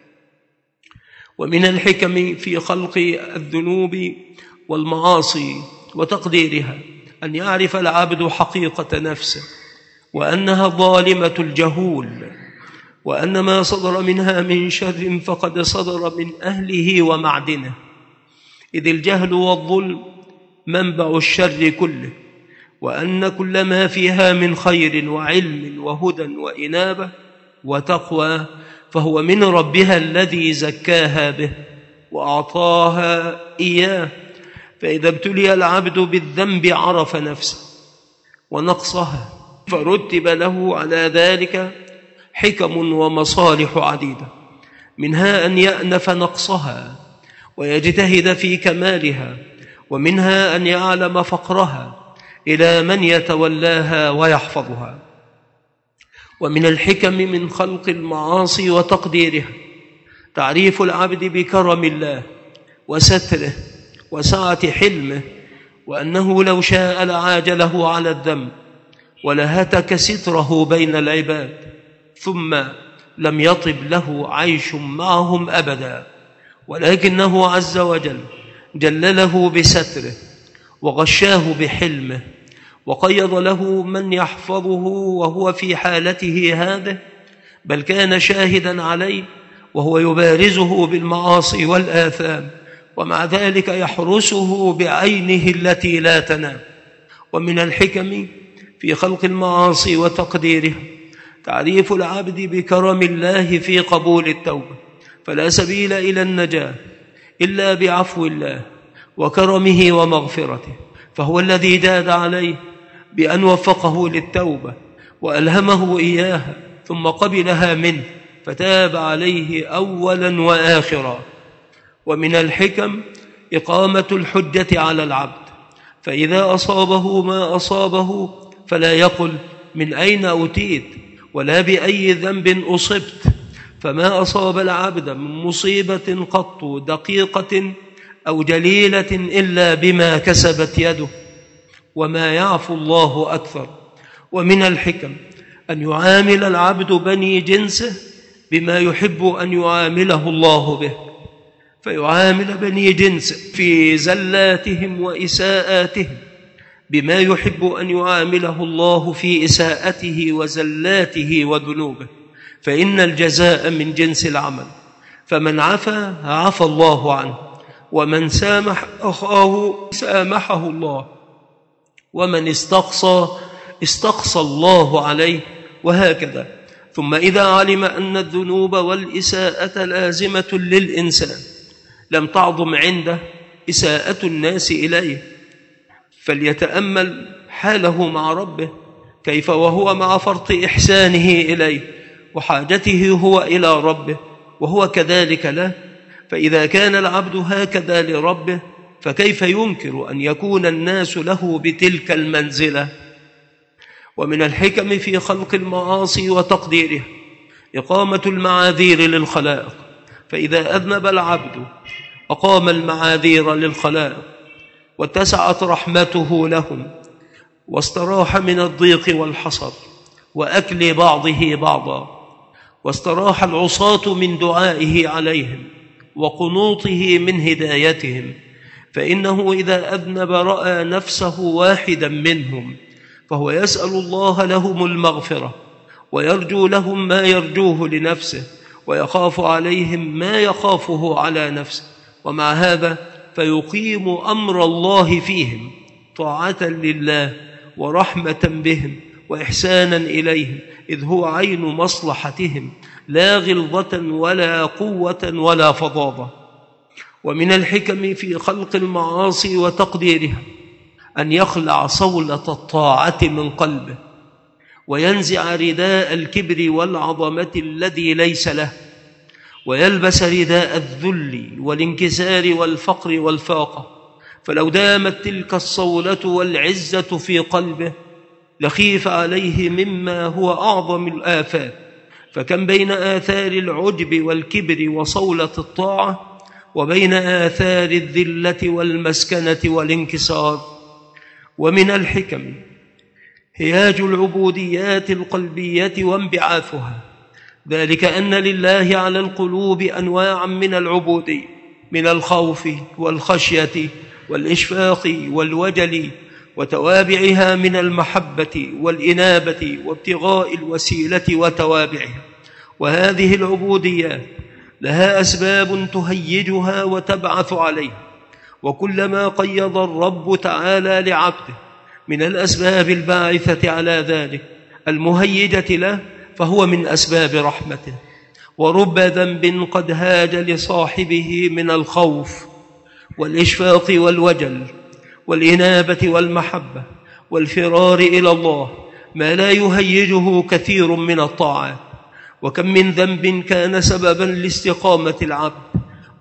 ومن الحكم في خلق الذنوب والمعاصي وتقديرها أن يعرف العبد حقيقة نفسه، وأنها ظالمة الجهول، وأن ما صدر منها من شر فقد صدر من أهله ومعدنه، إذ الجهل والظلم منبع الشر كله، وأن كل ما فيها من خير وعلم وهدى وإنابة وتقوى فهو من ربها الذي زكاها به وأعطاها إياه. فإذا ابتلي العبد بالذنب عرف نفسه ونقصها، فرتب له على ذلك حكم ومصالح عديدة، منها أن يأنف نقصها ويجتهد في كمالها، ومنها أن يعلم فقرها إلى من يتولاها ويحفظها. ومن الحكم من خلق المعاصي وتقديرها تعريف العبد بكرم الله وستره وسعة حلمه، وأنه لو شاء لعاجله على الذنب ولهتك ستره بين العباد، ثم لم يطب له عيش معهم أبدا، ولكنه عز وجل جلله بستره وغشاه بحلمه، وقيض له من يحفظه وهو في حالته هذه، بل كان شاهدا عليه وهو يبارزه بالمعاصي والآثام، ومع ذلك يحرسه بعينه التي لا تنام. ومن الحكم في خلق المعاصي وتقديرها تعريف العبد بكرم الله في قبول التوبة، فلا سبيل إلى النجاة إلا بعفو الله وكرمه ومغفرته، فهو الذي جاد عليه بأن وفقه للتوبة وألهمه إياها ثم قبلها منه فتاب عليه أولا وآخرا. ومن الحكم إقامة الحجة على العبد، فإذا أصابه ما أصابه فلا يقل من أين أوتيت ولا بأي ذنب أصبت، فما أصاب العبد من مصيبة قط دقيقة أو جليلة إلا بما كسبت يده، وما يعفو الله أكثر. ومن الحكم أن يعامل العبد بني جنسه بما يحب أن يعامله الله به، فيعامل بني جنسه في زلاتهم وإساءاتهم بما يحب أن يعامله الله في إساءته وزلاته وذنوبه، فإن الجزاء من جنس العمل، فمن عفا عفى الله عنه، ومن سامح أخاه سامحه الله، ومن استقصى الله عليه، وهكذا. ثم إذا علم أن الذنوب والإساءة لازمة للإنسان لم تعظم عنده إساءة الناس إليه، فليتأمل حاله مع ربه كيف وهو مع فرط إحسانه إليه وحاجته هو إلى ربه وهو كذلك له. فإذا كان العبد هكذا لربه فكيف ينكر أن يكون الناس له بتلك المنزلة؟ ومن الحكم في خلق المعاصي وتقديرها إقامة المعاذير للخلائق، فإذا أذنب العبد أقام المعاذير للخلائق واتسعت رحمته لهم، واستراح من الضيق والحصر وأكل بعضه بعضا، واستراح العصاة من دعائه عليهم وقنوطه من هدايتهم، فإنه إذا أذنب رأى نفسه واحدا منهم، فهو يسأل الله لهم المغفرة ويرجو لهم ما يرجوه لنفسه، ويخاف عليهم ما يخافه على نفسه، ومع هذا فيقيم أمر الله فيهم طاعة لله ورحمة بهم وإحسانا إليهم، إذ هو عين مصلحتهم لا غلظة ولا قوة ولا فظاظة. ومن الحكم في خلق المعاصي وتقديرها أن يخلع صولة الطاعة من قلبه وينزع رداء الكبر والعظمة الذي ليس له، ويلبس رداء الذل والانكسار والفقر والفاقة، فلو دامت تلك الصولة والعزة في قلبه لخيف عليه مما هو أعظم الآفات. فكم بين آثار العجب والكبر وصولة الطاعة وبين آثار الذلة والمسكنة والانكسار. ومن الحكم هياج العبوديات القلبية وانبعاثها، ذلك أن لله على القلوب أنواعا من العبودية، من الخوف والخشية والإشفاق والوجل، وتوابعها من المحبة والإنابة وابتغاء الوسيلة وتوابعها. وهذه العبوديات لها أسباب تهيجها وتبعث عليها، وكلما قيض الرب تعالى لعبده من الأسباب الباعثة على ذلك المهيجة له فهو من أسباب رحمته. ورب ذنب قد هاج لصاحبه من الخوف والإشفاق والوجل والإنابة والمحبة والفرار إلى الله ما لا يهيجه كثير من الطاعات. وكم من ذنب كان سببا لاستقامة العبد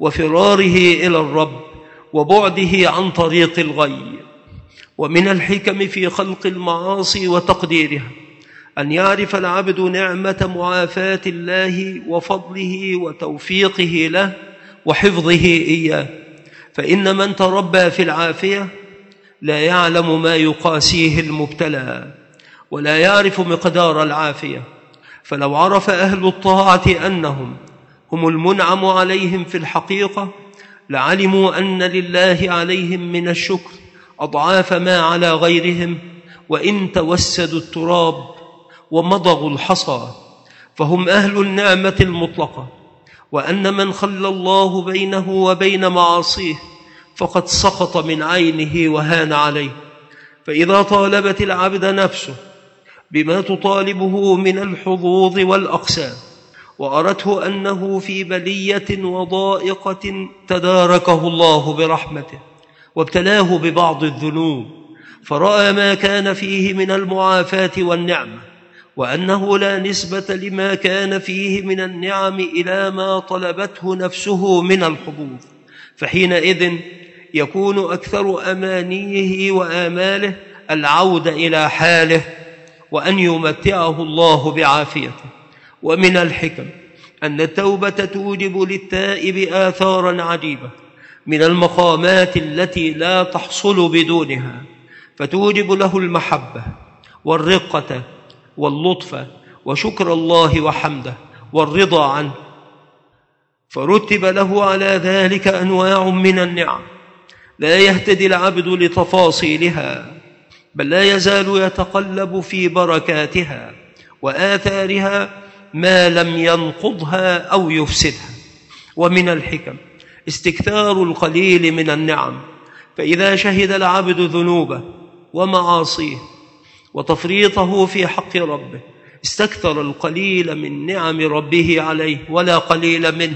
وفراره إلى الرب وبعده عن طريق الغي. ومن الحكم في خلق المعاصي وتقديرها أن يعرف العبد نعمة معافاة الله وفضله وتوفيقه له وحفظه إياه، فإن من تربى في العافية لا يعلم ما يقاسيه المبتلى ولا يعرف مقدار العافية. فلو عرف أهل الطاعة أنهم هم المنعم عليهم في الحقيقة لعلموا أن لله عليهم من الشكر أضعاف ما على غيرهم، وإن توسدوا التراب ومضغوا الحصى فهم أهل النعمة المطلقة، وأن من خلى الله بينه وبين معاصيه فقد سقط من عينه وهان عليه. فإذا طالبت العبد نفسه بما تطالبه من الحظوظ والأقسام وأرته أنه في بلية وضائقة تداركه الله برحمته وابتلاه ببعض الذنوب، فرأى ما كان فيه من المعافاة والنعمة وأنه لا نسبة لما كان فيه من النعم إلى ما طلبته نفسه من الحظوظ، فحينئذ يكون أكثر أمانيه وآماله العودة إلى حاله وأن يمتعه الله بعافيته. ومن الحكم أن التوبة توجب للتائب آثارا عجيبة من المقامات التي لا تحصل بدونها، فتوجب له المحبة والرقة واللطف وشكر الله وحمده والرضا عنه، فرتب له على ذلك أنواع من النعم لا يهتدي العبد لتفاصيلها، بل لا يزال يتقلب في بركاتها وآثارها ما لم ينقضها أو يفسدها. ومن الحكم استكثار القليل من النعم، فإذا شهد العبد ذنوبه ومعاصيه وتفريطه في حق ربه استكثر القليل من نعم ربه عليه ولا قليل منه،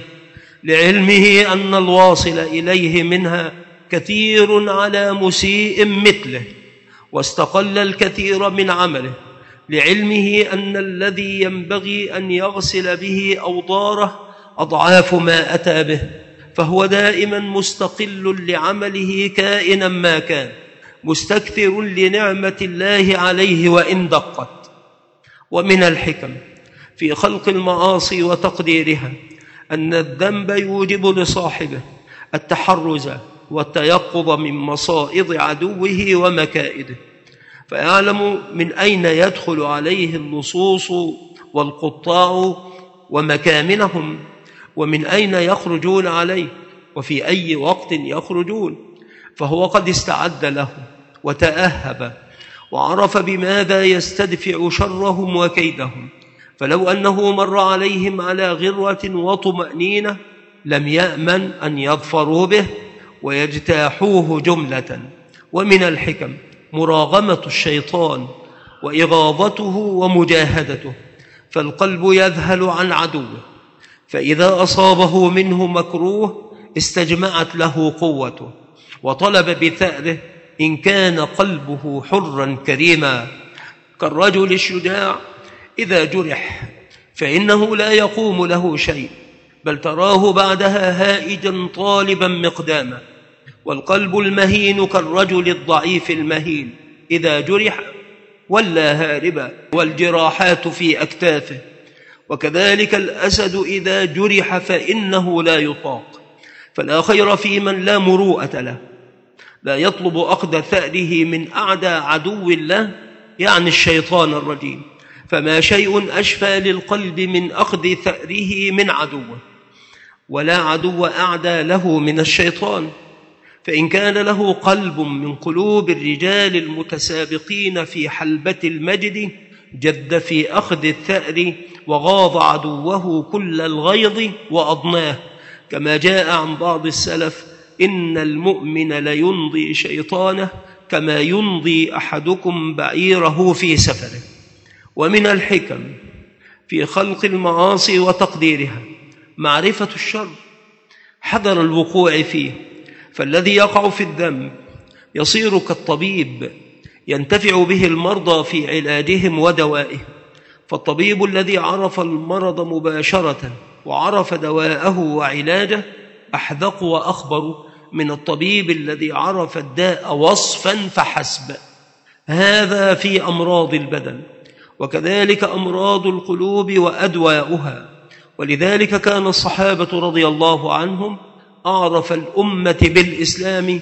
لعلمه أن الواصل إليه منها كثير على مسيء مثله، واستقل الكثير من عمله، لعلمه أن الذي ينبغي أن يغسل به أوضاره أضعاف ما أتى به، فهو دائما مستقل لعمله كائنا ما كان، مستكثر لنعمة الله عليه وإن دقت. ومن الحكم في خلق المعاصي وتقديرها أن الذنب يوجب لصاحبه التحرز والتيقظ من مصائد عدوه ومكائده، فيعلم من أين يدخل عليه اللصوص والقطاع ومكامنهم، ومن أين يخرجون عليه وفي أي وقت يخرجون، فهو قد استعد له وتأهب وعرف بماذا يستدفع شرهم وكيدهم، فلو أنه مر عليهم على غرة وطمأنينة لم يأمن أن يظفروا به ويجتاحوه جملة. ومن الحكم مراغمة الشيطان وإغاظته ومجاهدته، فالقلب يذهل عن عدوه، فإذا أصابه منه مكروه استجمعت له قوته وطلب بثأره إن كان قلبه حرا كريما، كالرجل الشجاع إذا جرح فإنه لا يقوم له شيء، بل تراه بعدها هائجا طالبا مقداما. والقلب المهين كالرجل الضعيف المهين إذا جرح ولا هاربا، والجراحات في أكتافه. وكذلك الأسد إذا جرح فإنه لا يطاق، فلا خير في من لا مروءة له، لا يطلب أخذ ثأره من أعدى عدو الله، يعني الشيطان الرجيم، فما شيء أشفى للقلب من أخذ ثأره من عدوه، ولا عدو أعدى له من الشيطان. فإن كان له قلب من قلوب الرجال المتسابقين في حلبة المجد جد في أخذ الثأر وغاض عدوه كل الغيظ وأضناه، كما جاء عن بعض السلف: إن المؤمن ليمضي شيطانه كما يمضي أحدكم بعيره في سفره. ومن الحكم في خلق المعاصي وتقديرها معرفة الشر، حذر الوقوع فيه، فالذي يقع في الذنب يصير كالطبيب ينتفع به المرضى في علاجهم ودوائهم، فالطبيب الذي عرف المرض مباشرة وعرف دواءه وعلاجه أحذق وأخبر من الطبيب الذي عرف الداء وصفا فحسب. هذا في أمراض البدن، وكذلك أمراض القلوب وأدواؤها. ولذلك كان الصحابة رضي الله عنهم أعرف الأمة بالإسلام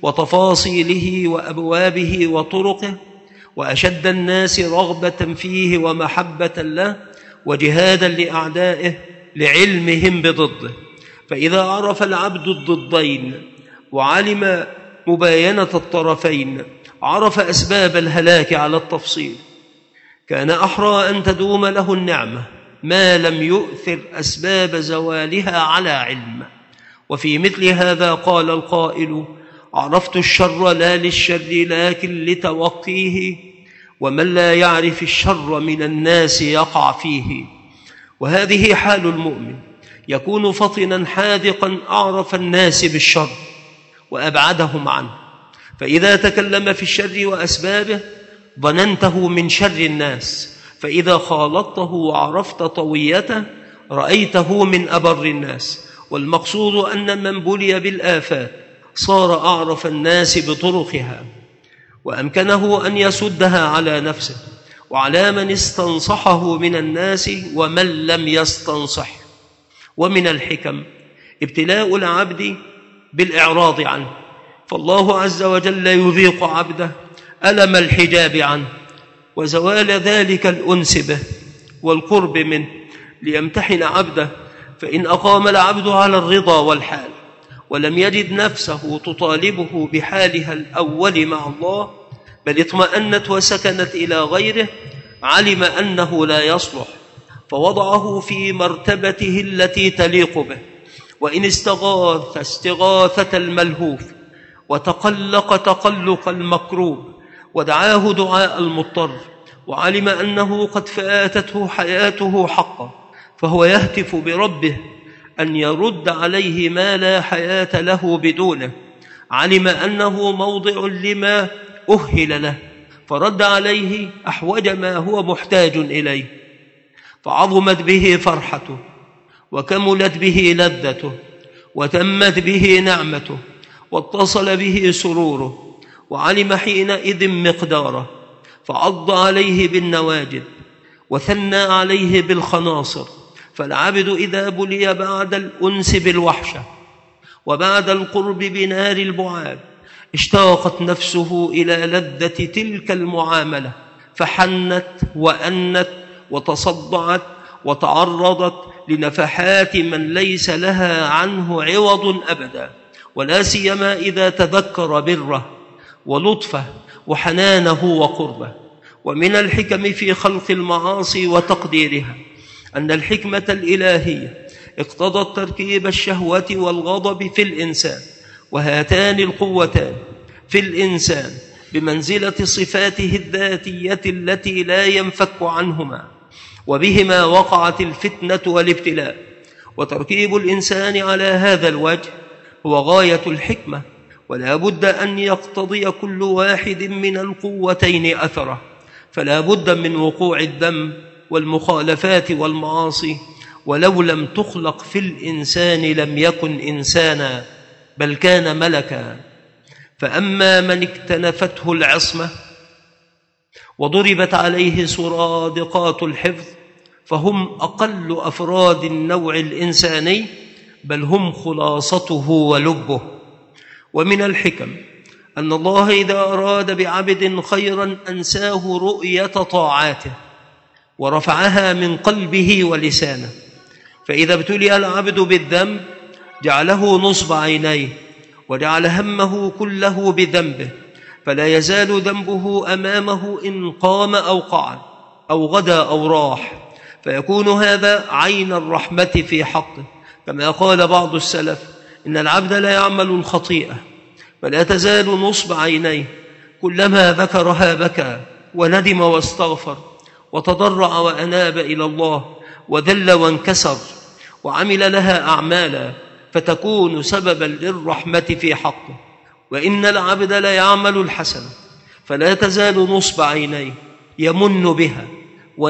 وتفاصيله وأبوابه وطرقه، وأشد الناس رغبة فيه ومحبة له وجهادا لأعدائه لعلمهم بضده. فإذا عرف العبد الضدين وعلم مباينة الطرفين عرف أسباب الهلاك على التفصيل. كان أحرى أن تدوم له النعمة ما لم يؤثر أسباب زوالها على علم. وفي مثل هذا قال القائل: عرفت الشر لا للشر لكن لتوقيه، ومن لا يعرف الشر من الناس يقع فيه. وهذه حال المؤمن، يكون فطنا حاذقا أعرف الناس بالشر وأبعدهم عنه، فإذا تكلم في الشر وأسبابه ظننته من شر الناس، فإذا خالطته وعرفت طويته رأيته من أبر الناس. والمقصود أن من بلي بالآفات صار أعرف الناس بطرقها، وأمكنه أن يسدها على نفسه وعلى من استنصحه من الناس ومن لم يستنصح. ومن الحكم ابتلاء العبد بالإعراض عنه، فالله عز وجل يذيق عبده ألم الحجاب عنه وزوال ذلك الأنس به والقرب منه ليمتحن عبده. فإن أقام العبد على الرضا والحال ولم يجد نفسه تطالبه بحالها الأول مع الله، بل اطمأنت وسكنت إلى غيره، علم أنه لا يصلح فوضعه في مرتبته التي تليق به. وإن استغاث استغاثة الملهوف وتقلق تقلق المكروب ودعاه دعاء المضطر وعلم أنه قد فاتته حياته حقا، فهو يهتف بربه أن يرد عليه ما لا حياة له بدونه. علم أنه موضع لما أهل له فرد عليه أحوج ما هو محتاج إليه، فعظمت به فرحته وكملت به لذته وتمت به نعمته واتصل به سروره، وعلم حينئذ مقداره فعض عليه بالنواجذ وثنى عليه بالخناصر. فالعبد إذا بلي بعد الأنس بالوحشة وبعد القرب بنار البعاد اشتاقت نفسه إلى لذة تلك المعاملة، فحنت وأنت وتصدعت وتعرضت لنفحات من ليس لها عنه عوض أبدا، ولا سيما إذا تذكر بره ولطفه وحنانه وقربه. ومن الحكم في خلق المعاصي وتقديرها أن الحكمة الإلهية اقتضت تركيب الشهوة والغضب في الإنسان، وهاتان القوتان في الإنسان بمنزلة صفاته الذاتية التي لا ينفك عنهما، وبهما وقعت الفتنة والابتلاء. وتركيب الإنسان على هذا الوجه هو غاية الحكمة، ولا بد أن يقتضي كل واحد من القوتين أثره، فلا بد من وقوع الذنب والمخالفات والمعاصي، ولو لم تخلق في الإنسان لم يكن إنسانا بل كان ملكا. فأما من اكتنفته العصمة وضربت عليه سرادقات الحفظ فهم أقل أفراد النوع الإنساني، بل هم خلاصته ولبه. ومن الحكم أن الله إذا أراد بعبد خيرا أنساه رؤية طاعاته ورفعها من قلبه ولسانه، فإذا ابتلي العبد بالذنب جعله نصب عينيه وجعل همه كله بذنبه، فلا يزال ذنبه أمامه إن قام أو قعد أو غدا أو راح، فيكون هذا عين الرحمة في حقه. كما قال بعض السلف: إن العبد لا يعمل الخطيئة فلا تزال نصب عينيه، كلما ذكرها بكى وندم واستغفر وتضرع وأناب إلى الله وذل وانكسر وعمل لها أعمالا فتكون سببا للرحمة في حقه. وإن العبد لا يعمل الحسنة فلا تزال نصب عينيه، يمن بها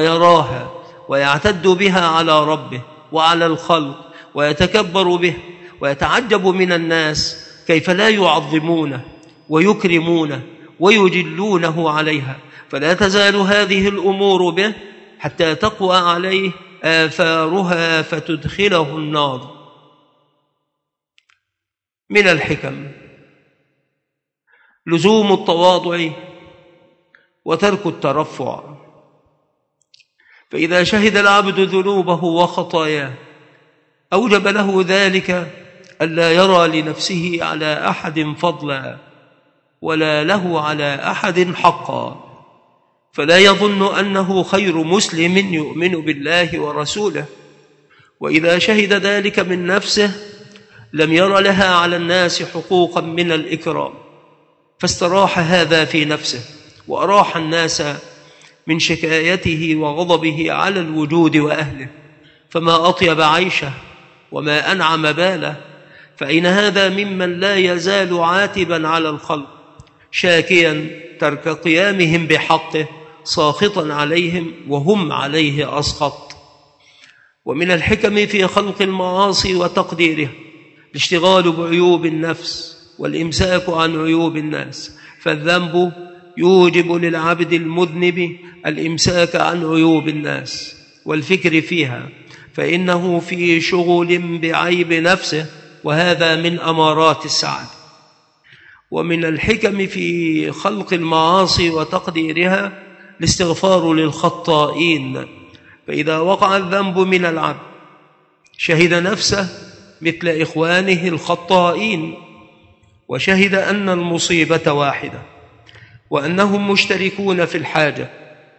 ويراها ويعتد بها على ربه وعلى الخلق ويتكبر به ويتعجب من الناس كيف لا يعظمونه ويكرمونه ويجلونه عليها، فلا تزال هذه الأمور به حتى تقوى عليه آثارها فتدخله النار. من الحكم لزوم التواضع وترك الترفع، فإذا شهد العبد ذنوبه وخطاياه أوجب له ذلك ألا يرى لنفسه على أحد فضلا ولا له على أحد حقا، فلا يظن أنه خير مسلم يؤمن بالله ورسوله، وإذا شهد ذلك من نفسه لم ير لها على الناس حقوقا من الإكرام، فاستراح هذا في نفسه وأراح الناس من شكايته وغضبه على الوجود وأهله، فما أطيب عيشه وما أنعم باله. فإن هذا ممن لا يزال عاتبا على الخلق شاكيا ترك قيامهم بحقه ساخطا عليهم وهم عليه أسخط. ومن الحكم في خلق المعاصي وتقديره الاشتغال بعيوب النفس والإمساك عن عيوب الناس، فالذنب يوجب للعبد المذنب الإمساك عن عيوب الناس والفكر فيها، فإنه في شغل بعيب نفسه، وهذا من أمارات السعادة. ومن الحكم في خلق المعاصي وتقديرها الاستغفار للخطائين، فإذا وقع الذنب من العبد شهد نفسه مثل إخوانه الخطائين، وشهد أن المصيبة واحدة وأنهم مشتركون في الحاجة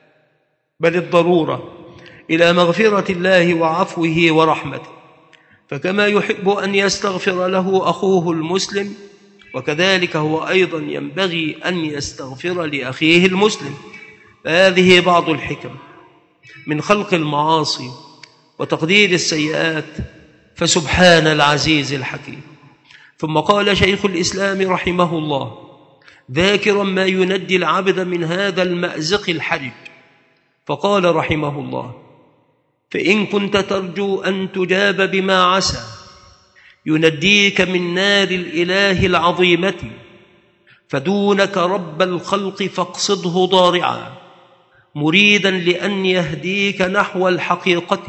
بل الضرورة إلى مغفرة الله وعفوه ورحمته، فكما يحب أن يستغفر له أخوه المسلم وكذلك هو أيضا ينبغي أن يستغفر لأخيه المسلم. فهذه بعض الحكم من خلق المعاصي وتقدير السيئات، فسبحان العزيز الحكيم. ثم قال شيخ الإسلام رحمه الله ذاكرا ما ينجي العبد من هذا المأزق الحرج، فقال رحمه الله: فإن كنت ترجو أن تجاب بما عسى ينجيك من نار الإله العظيمة، فدونك رب الخلق فاقصده ضارعا مريدا لأن يهديك نحو الحقيقة،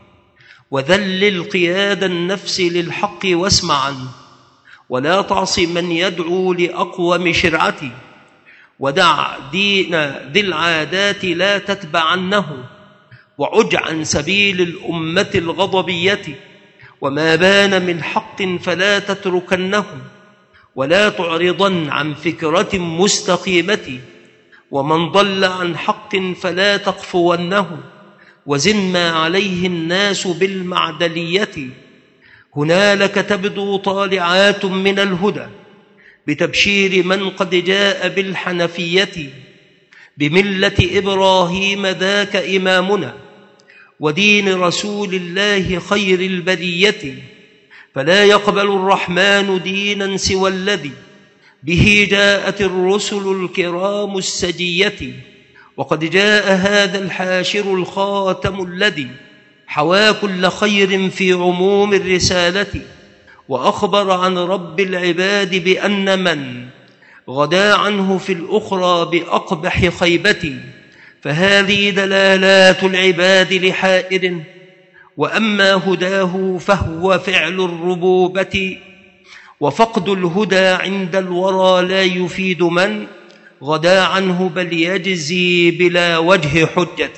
وذلل قياد النفس للحق واسمع عنه، ولا تعص من يدعو لأقوم شرعتي، ودع دين ذي العادات لا تتبعنه، وعج عن سبيل الأمة الغضبية، وما بان من حق فلا تتركنه، ولا تعرضن عن فكرة مستقيمة، ومن ضل عن حق فلا تقفونه، وزن ما عليه الناس بالمعدلية، هنالك تبدو طالعات من الهدى بتبشير من قد جاء بالحنفية، بملة إبراهيم ذاك إمامنا، ودين رسول الله خير البرية، فلا يقبل الرحمن دينا سوى الذي به جاءت الرسل الكرام السجية، وقد جاء هذا الحاشر الخاتم الذي حوى كل خير في عموم الرسالة، وأخبر عن رب العباد بأن من غدا عنه في الأخرى بأقبح خيبة، فهذه دلالات العباد لحائر، وأما هداه فهو فعل الربوبة، وفقد الهدى عند الورى لا يفيد من غدا عنه بل يجزي بلا وجه حجة.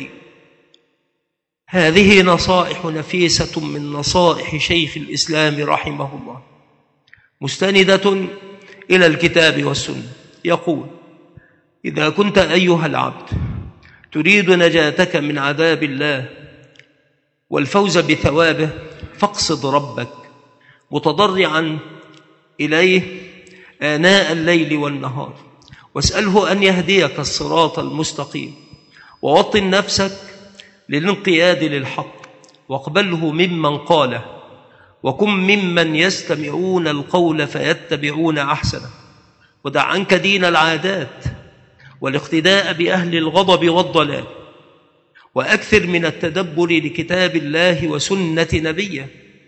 هذه نصائح نفيسة من نصائح شيخ الإسلام رحمه الله، مستندة إلى الكتاب والسنة. يقول: إذا كنت أيها العبد تريد نجاتك من عذاب الله والفوز بثوابه، فاقصد ربك متضرعا إليه آناء الليل والنهار، واسأله أن يهديك الصراط المستقيم، ووطن نفسك للانقياد للحق، واقبله ممن قاله، وكن ممن يستمعون القول فيتبعون أحسنه، ودع عنك دين العادات والاقتداء بأهل الغضب والضلال، وأكثر من التدبر لكتاب الله وسنة نبيه،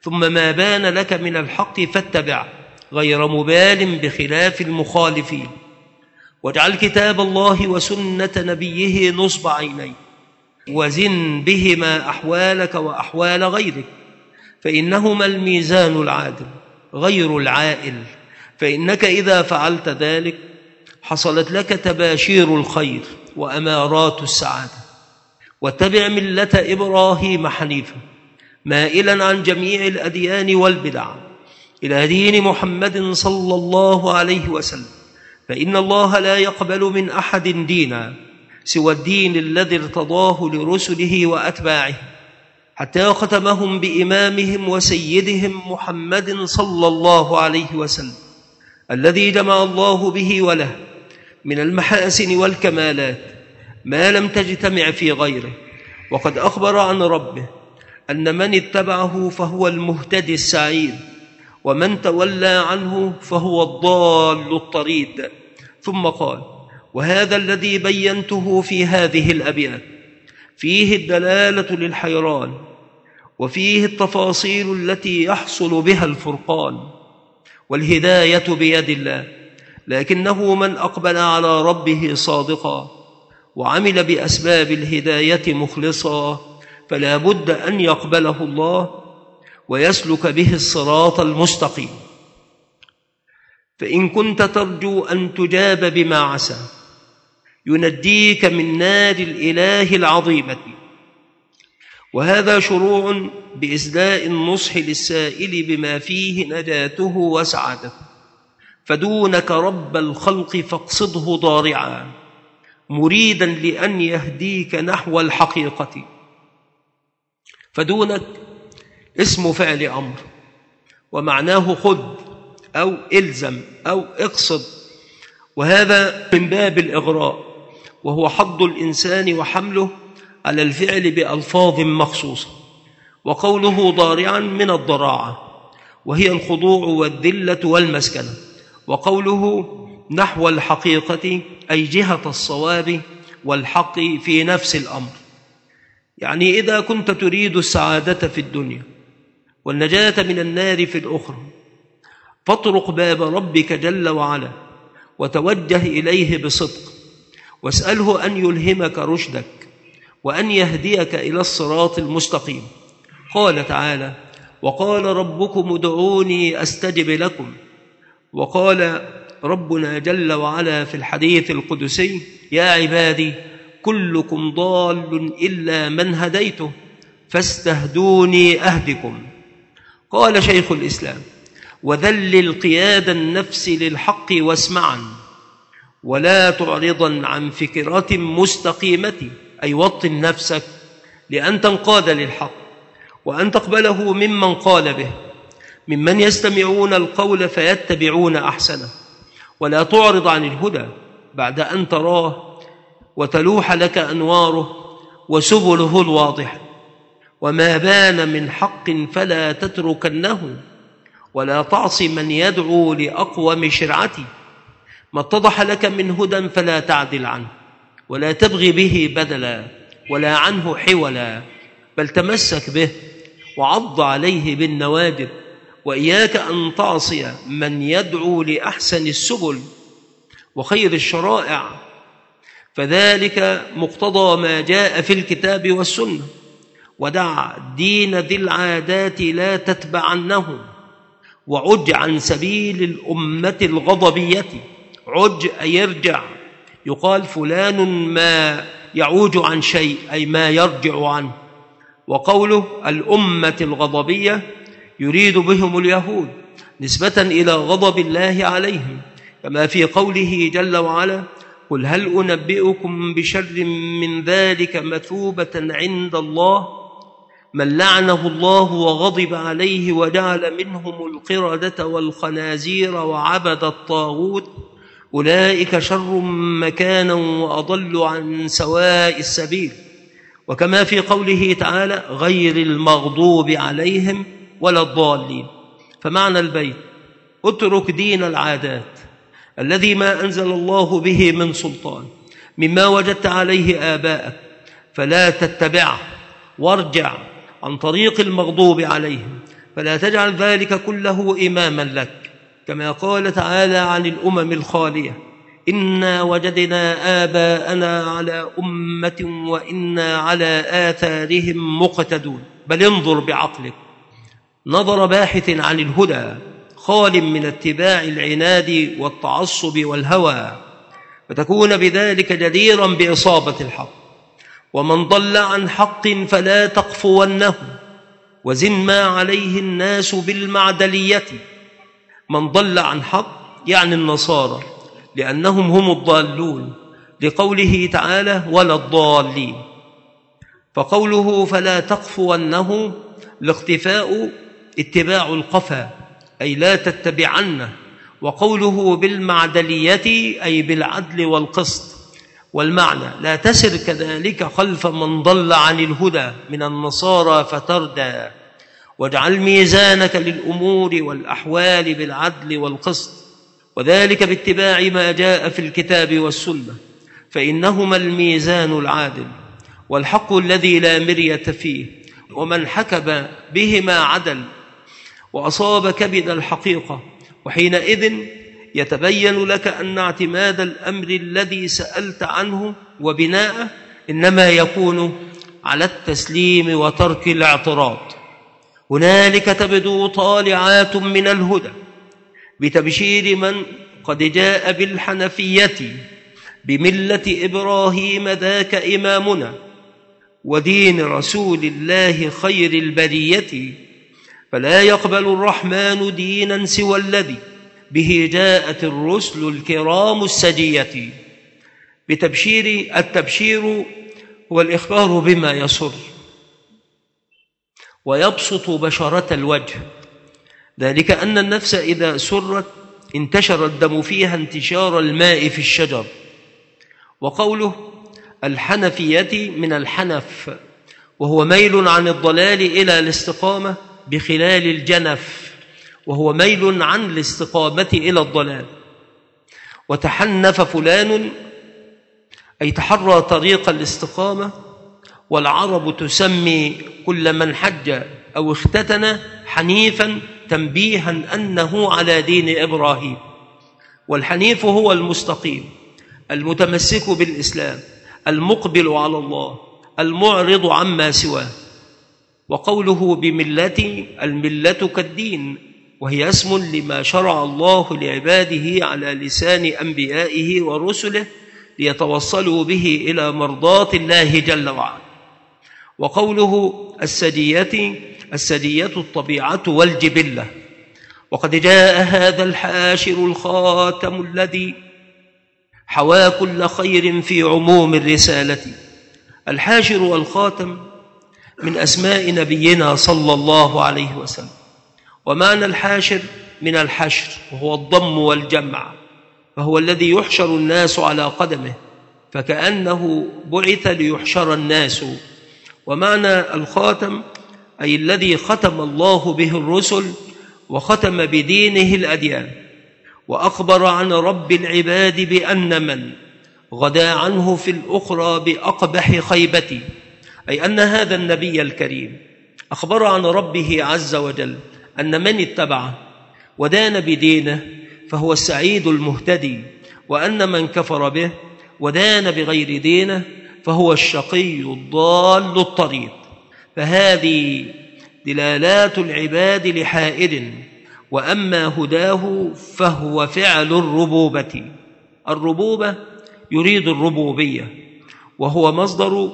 ثم ما بان لك من الحق فاتبعه غير مبال بخلاف المخالفين، واجعل كتاب الله وسنة نبيه نصب عينيك، وزن بهما أحوالك وأحوال غيرك، فإنهما الميزان العادل غير العائل، فإنك إذا فعلت ذلك حصلت لك تباشير الخير وأمارات السعادة. واتبع ملة إبراهيم حنيفا مائلا عن جميع الأديان والبدع إلى دين محمد صلى الله عليه وسلم، فإن الله لا يقبل من أحد دينا سوى الدين الذي ارتضاه لرسله وأتباعه، حتى ختمهم بإمامهم وسيدهم محمد صلى الله عليه وسلم، الذي جمع الله به وله من المحاسن والكمالات ما لم تجتمع في غيره. وقد أخبر عن ربه أن من اتبعه فهو المهتدي السعيد، ومن تولى عنه فهو الضال الطريد. ثم قال: وهذا الذي بينته في هذه الأبيات فيه الدلالة للحيران، وفيه التفاصيل التي يحصل بها الفرقان، والهداية بيد الله، لكنه من أقبل على ربه صادقا وعمل بأسباب الهداية مخلصا فلا بد أن يقبله الله ويسلك به الصراط المستقيم. فإن كنت ترجو أن تجاب بما عسى ينجيك من نار الإله العظيمة، وهذا شروع بإسداء النصح للسائل بما فيه نجاته وسعادته، فدونك رب الخلق فاقصده ضارعا مريدا لأن يهديك نحو الحقيقة. فدونك اسم فعل أمر، ومعناه خذ أو إلزم أو اقصد، وهذا من باب الإغراء، وهو حض الإنسان وحمله على الفعل بألفاظ مخصوصة. وقوله ضارعا من الضراعة، وهي الخضوع والذلة والمسكنة. وقوله نحو الحقيقة أي جهة الصواب والحق في نفس الأمر، يعني إذا كنت تريد السعادة في الدنيا والنجاة من النار في الأخرى فاطرق باب ربك جل وعلا وتوجه إليه بصدق، واسأله أن يلهمك رشدك وأن يهديك إلى الصراط المستقيم. قال تعالى: وقال ربكم ادعوني أستجب لكم. وقال ربنا جل وعلا في الحديث القدسي: يا عبادي كلكم ضال إلا من هديته فاستهدوني أهدكم. قال شيخ الإسلام: وذلل قياد النفس للحق واسمعا، ولا تعرضا عن فكرة مستقيمة، أي وطن نفسك لأن تنقاد للحق وأن تقبله ممن قال به، ممن يستمعون القول فيتبعون أحسنه، ولا تعرض عن الهدى بعد أن تراه وتلوح لك أنواره وسبله الواضحة. وما بان من حق فلا تتركنه، ولا تعص من يدعو لأقوم شرعتي. ما اتضح لك من هدى فلا تعدل عنه، ولا تبغي به بدلا ولا عنه حولا، بل تمسك به وعض عليه بالنواجذ، وإياك أن تعصي من يدعو لأحسن السبل وخير الشرائع، فذلك مقتضى ما جاء في الكتاب والسنة. ودع دين ذي العادات لا تتبعنه، وعج عن سبيل الأمة الغضبية. عج أي يرجع، يقال فلان ما يعوج عن شيء أي ما يرجع عنه. وقوله الأمة الغضبية يريد بهم اليهود نسبة إلى غضب الله عليهم، كما في قوله جل وعلا: قل هل أنبئكم بشر من ذلك مثوبة عند الله من لعنه الله وغضب عليه وجعل منهم القردة والخنازير وعبد الطاغوت أولئك شر مكانا وأضل عن سواء السبيل. وكما في قوله تعالى: غير المغضوب عليهم ولا الضالين. فمعنى البيت: اترك دين العادات الذي ما أنزل الله به من سلطان مما وجدت عليه آباءك، فلا تتبعه، وارجع عن طريق المغضوب عليهم فلا تجعل ذلك كله إماما لك، كما قال تعالى عن الأمم الخالية: إنا وجدنا آباءنا على أمة وإنا على آثارهم مقتدون. بل انظر بعقلك نظر باحث عن الهدى خال من اتباع العناد والتعصب والهوى، فتكون بذلك جديرا بإصابة الحق. ومن ضل عن حق فلا تقفونه، وزن ما عليه الناس بالمعدلية. من ضل عن حق يعني النصارى، لأنهم هم الضالون، لقوله تعالى: ولا الضالين. فقوله فلا تقفونه الاختفاء اتباع القفا، أي لا تتبعنه. وقوله بالمعدلية أي بالعدل والقسط. والمعنى: لا تسر كذلك خلف من ضل عن الهدى من النصارى فتردى، واجعل ميزانك للأمور والأحوال بالعدل والقسط، وذلك باتباع ما جاء في الكتاب والسنة، فإنهما الميزان العادل والحق الذي لا مرية فيه. ومن حكم بهما عدل وأصاب كبد الحقيقة، وحينئذ يتبين لك أن اعتماد الأمر الذي سألت عنه وبناءه إنما يكون على التسليم وترك الاعتراض. هنالك تبدو طالعات من الهدى بتبشير من قد جاء بالحنفية بملة إبراهيم ذاك إمامنا، ودين رسول الله خير البرية، فلا يقبل الرحمن دينا سوى الذي به جاءت الرسل الكرام السجية. التبشير هو الإخبار بما يسر ويبسط بشرة الوجه، ذلك أن النفس إذا سرت انتشر الدم فيها انتشار الماء في الشجر. وقوله الحنفية من الحنف، وهو ميل عن الضلال إلى الاستقامة بخلال الجنف، وهو ميل عن الاستقامة إلى الضلال. وتحنف فلان أي تحرى طريق الاستقامة، والعرب تسمي كل من حج أو اختتن حنيفا تنبيها أنه على دين إبراهيم. والحنيف هو المستقيم المتمسك بالإسلام المقبل على الله المعرض عما سواه. وقوله بملة، الملة كالدين، وهي اسم لما شرع الله لعباده على لسان أنبيائه ورسله ليتوصلوا به إلى مرضاة الله جل وعلا. وقوله السجية الطبيعة والجبلة. وقد جاء هذا الحاشر الخاتم الذي حوى كل خير في عموم الرسالة. الحاشر والخاتم من أسماء نبينا صلى الله عليه وسلم. ومعنى الحاشر من الحشر وهو الضم والجمع، فهو الذي يحشر الناس على قدمه، فكأنه بعث ليحشر الناس. ومعنى الخاتم أي الذي ختم الله به الرسل وختم بدينه الأديان. وأخبر عن رب العباد بأن من غدا عنه في الأخرى بأقبح خيبة، أي أن هذا النبي الكريم أخبر عن ربه عز وجل أن من اتبعه ودان بدينه فهو السعيد المهتدي، وأن من كفر به ودان بغير دينه فهو الشقي الضال الطريق. فهذه دلالات العباد لحائر. وأما هداه فهو فعل الربوبة. الربوبة يريد الربوبية، وهو مصدر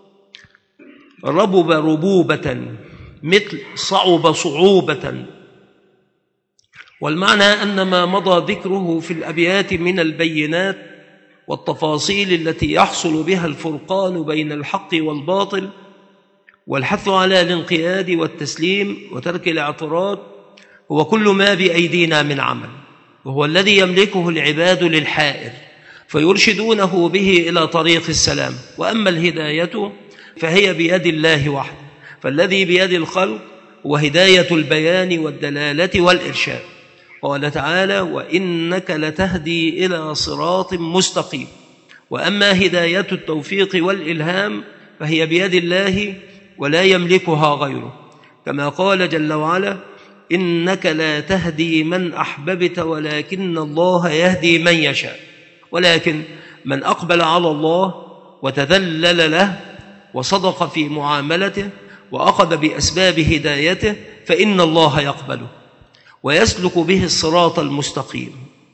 ربب ربوبة، مثل صعب صعوبة. والمعنى أن ما مضى ذكره في الأبيات من البينات والتفاصيل التي يحصل بها الفرقان بين الحق والباطل، والحث على الانقياد والتسليم وترك الاعتراض، هو كل ما بأيدينا من عمل، وهو الذي يملكه العباد للحائر فيرشدونه به إلى طريق السلام. وأما الهداية فهي بيد الله وحده، فالذي بيد الخلق هو هداية البيان والدلالة والإرشاد. قال تعالى: وإنك لتهدي إلى صراط مستقيم. وأما هداية التوفيق والإلهام فهي بيد الله ولا يملكها غيره، كما قال جل وعلا: إنك لا تهدي من أحببت ولكن الله يهدي من يشاء. ولكن من أقبل على الله وتذلل له وصدق في معاملته وأخذ بأسباب هدايته فإن الله يقبله ويسلك به الصراط المستقيم.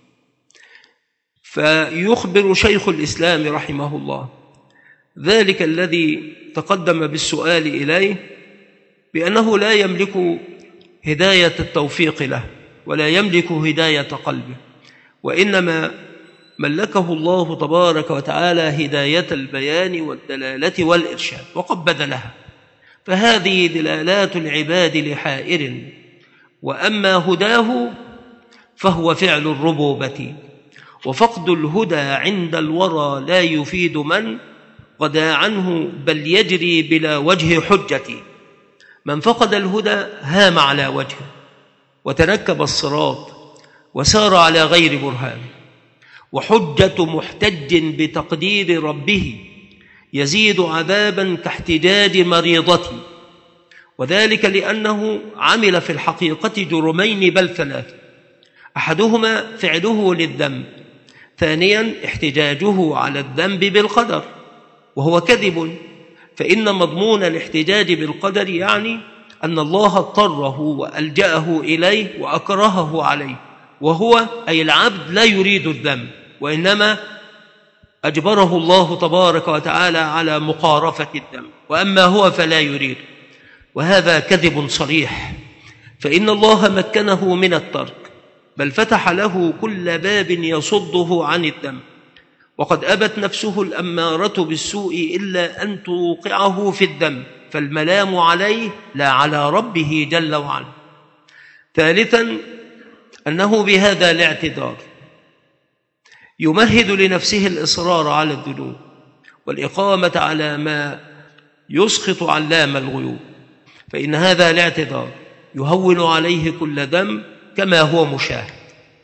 فيخبر شيخ الإسلام رحمه الله ذلك الذي تقدم بالسؤال إليه بأنه لا يملك هداية التوفيق له ولا يملك هداية قلبه، وإنما ملكه الله تبارك وتعالى هداية البيان والدلالة والإرشاد وقد بذلها، فهذه دلالات العباد لحائر، وأما هداه فهو فعل الربوبة، وفقد الهدى عند الورى لا يفيد من غدا عنه بل يجري بلا وجه حجة. من فقد الهدى هام على وجهه وتركب الصراط وسار على غير برهان، وحجة محتج بتقدير ربه يزيد عذابا كاحتجاج مريضته، وذلك لأنه عمل في الحقيقة جرمين بل ثلاث: أحدهما فعله للذنب، ثانيا احتجاجه على الذنب بالقدر وهو كذب، فإن مضمون الاحتجاج بالقدر يعني أن الله اضطره وألجأه إليه وأكرهه عليه، وهو أي العبد لا يريد الذنب وإنما أجبره الله تبارك وتعالى على مقارفة الذنب، وأما هو فلا يريد، وهذا كذب صريح، فإن الله مكنه من الترك بل فتح له كل باب يصده عن الذنب، وقد أبت نفسه الأمارة بالسوء إلا أن توقعه في الذنب، فالملام عليه لا على ربه جل وعلا. ثالثا أنه بهذا الاعتذار يمهد لنفسه الإصرار على الذنوب والإقامة على ما يسخط علام الغيوب، فإن هذا الاعتذار يهون عليه كل ذنب كما هو مشاهد.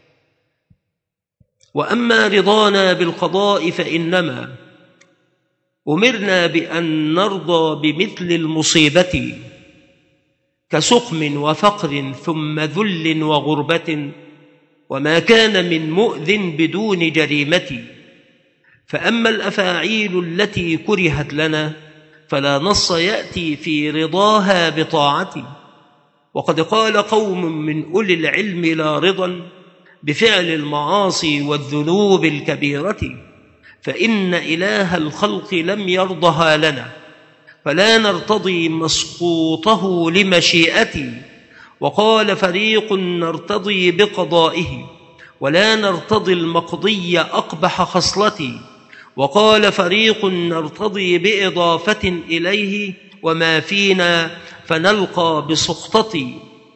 وأما رضانا بالقضاء فإنما أمرنا بأن نرضى بمثل المصيبة كسقم وفقر ثم ذل وغربة، وما كان من مؤذ بدون جريمة. فأما الأفاعيل التي كرهت لنا فلا نص يأتي في رضاها بطاعتي، وقد قال قوم من أولي العلم لا رضا بفعل المعاصي والذنوب الكبيرة، فإن إله الخلق لم يرضها لنا، فلا نرتضي مسقوطه لمشيئتي. وقال فريق نرتضي بقضائه ولا نرتضي المقضي أقبح خصلتي، وقال فريق نرتضي بإضافة إليه وما فينا فنلقى بسخطتي.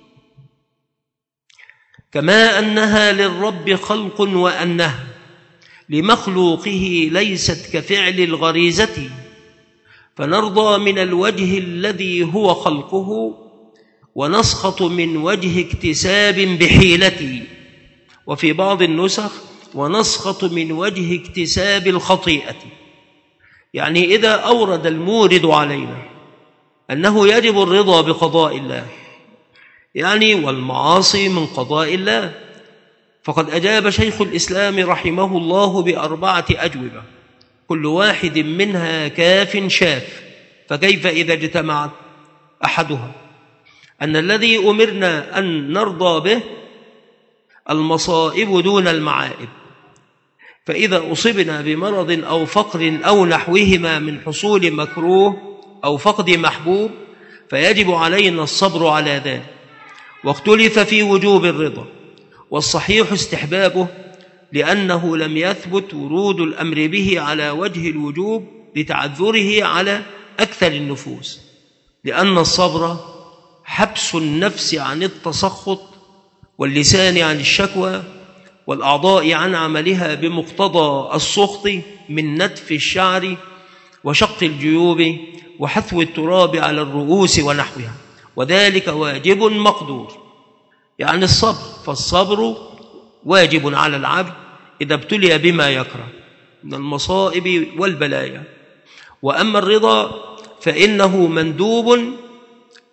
كما أنها للرب خلق وأنها لمخلوقه ليست كفعل الغريزة، فنرضى من الوجه الذي هو خلقه ونسخط من وجه اكتساب بحيلتي، وفي بعض النسخ ونسخط من وجه اكتساب الخطيئة. يعني إذا أورد المورد علينا أنه يجب الرضا بقضاء الله يعني والمعاصي من قضاء الله، فقد أجاب شيخ الإسلام رحمه الله ب4 أجوبة كل واحد منها كاف شاف. فكيف إذا اجتمعت؟ أحدها أن الذي أمرنا أن نرضى به المصائب دون المعائب، فإذا أصبنا بمرض أو فقر أو نحوهما من حصول مكروه أو فقد محبوب فيجب علينا الصبر على ذلك. واختلف في وجوب الرضا، والصحيح استحبابه لأنه لم يثبت ورود الأمر به على وجه الوجوب لتعذره على أكثر النفوس، لأن الصبر حبس النفس عن التسخط واللسان عن الشكوى والأعضاء عن عملها بمقتضى السخط من نتف الشعر وشق الجيوب وحثو التراب على الرؤوس ونحوها، وذلك واجب مقدور يعني الصبر. فالصبر واجب على العبد إذا ابتلي بما يكره من المصائب والبلايا. وأما الرضا فإنه مندوب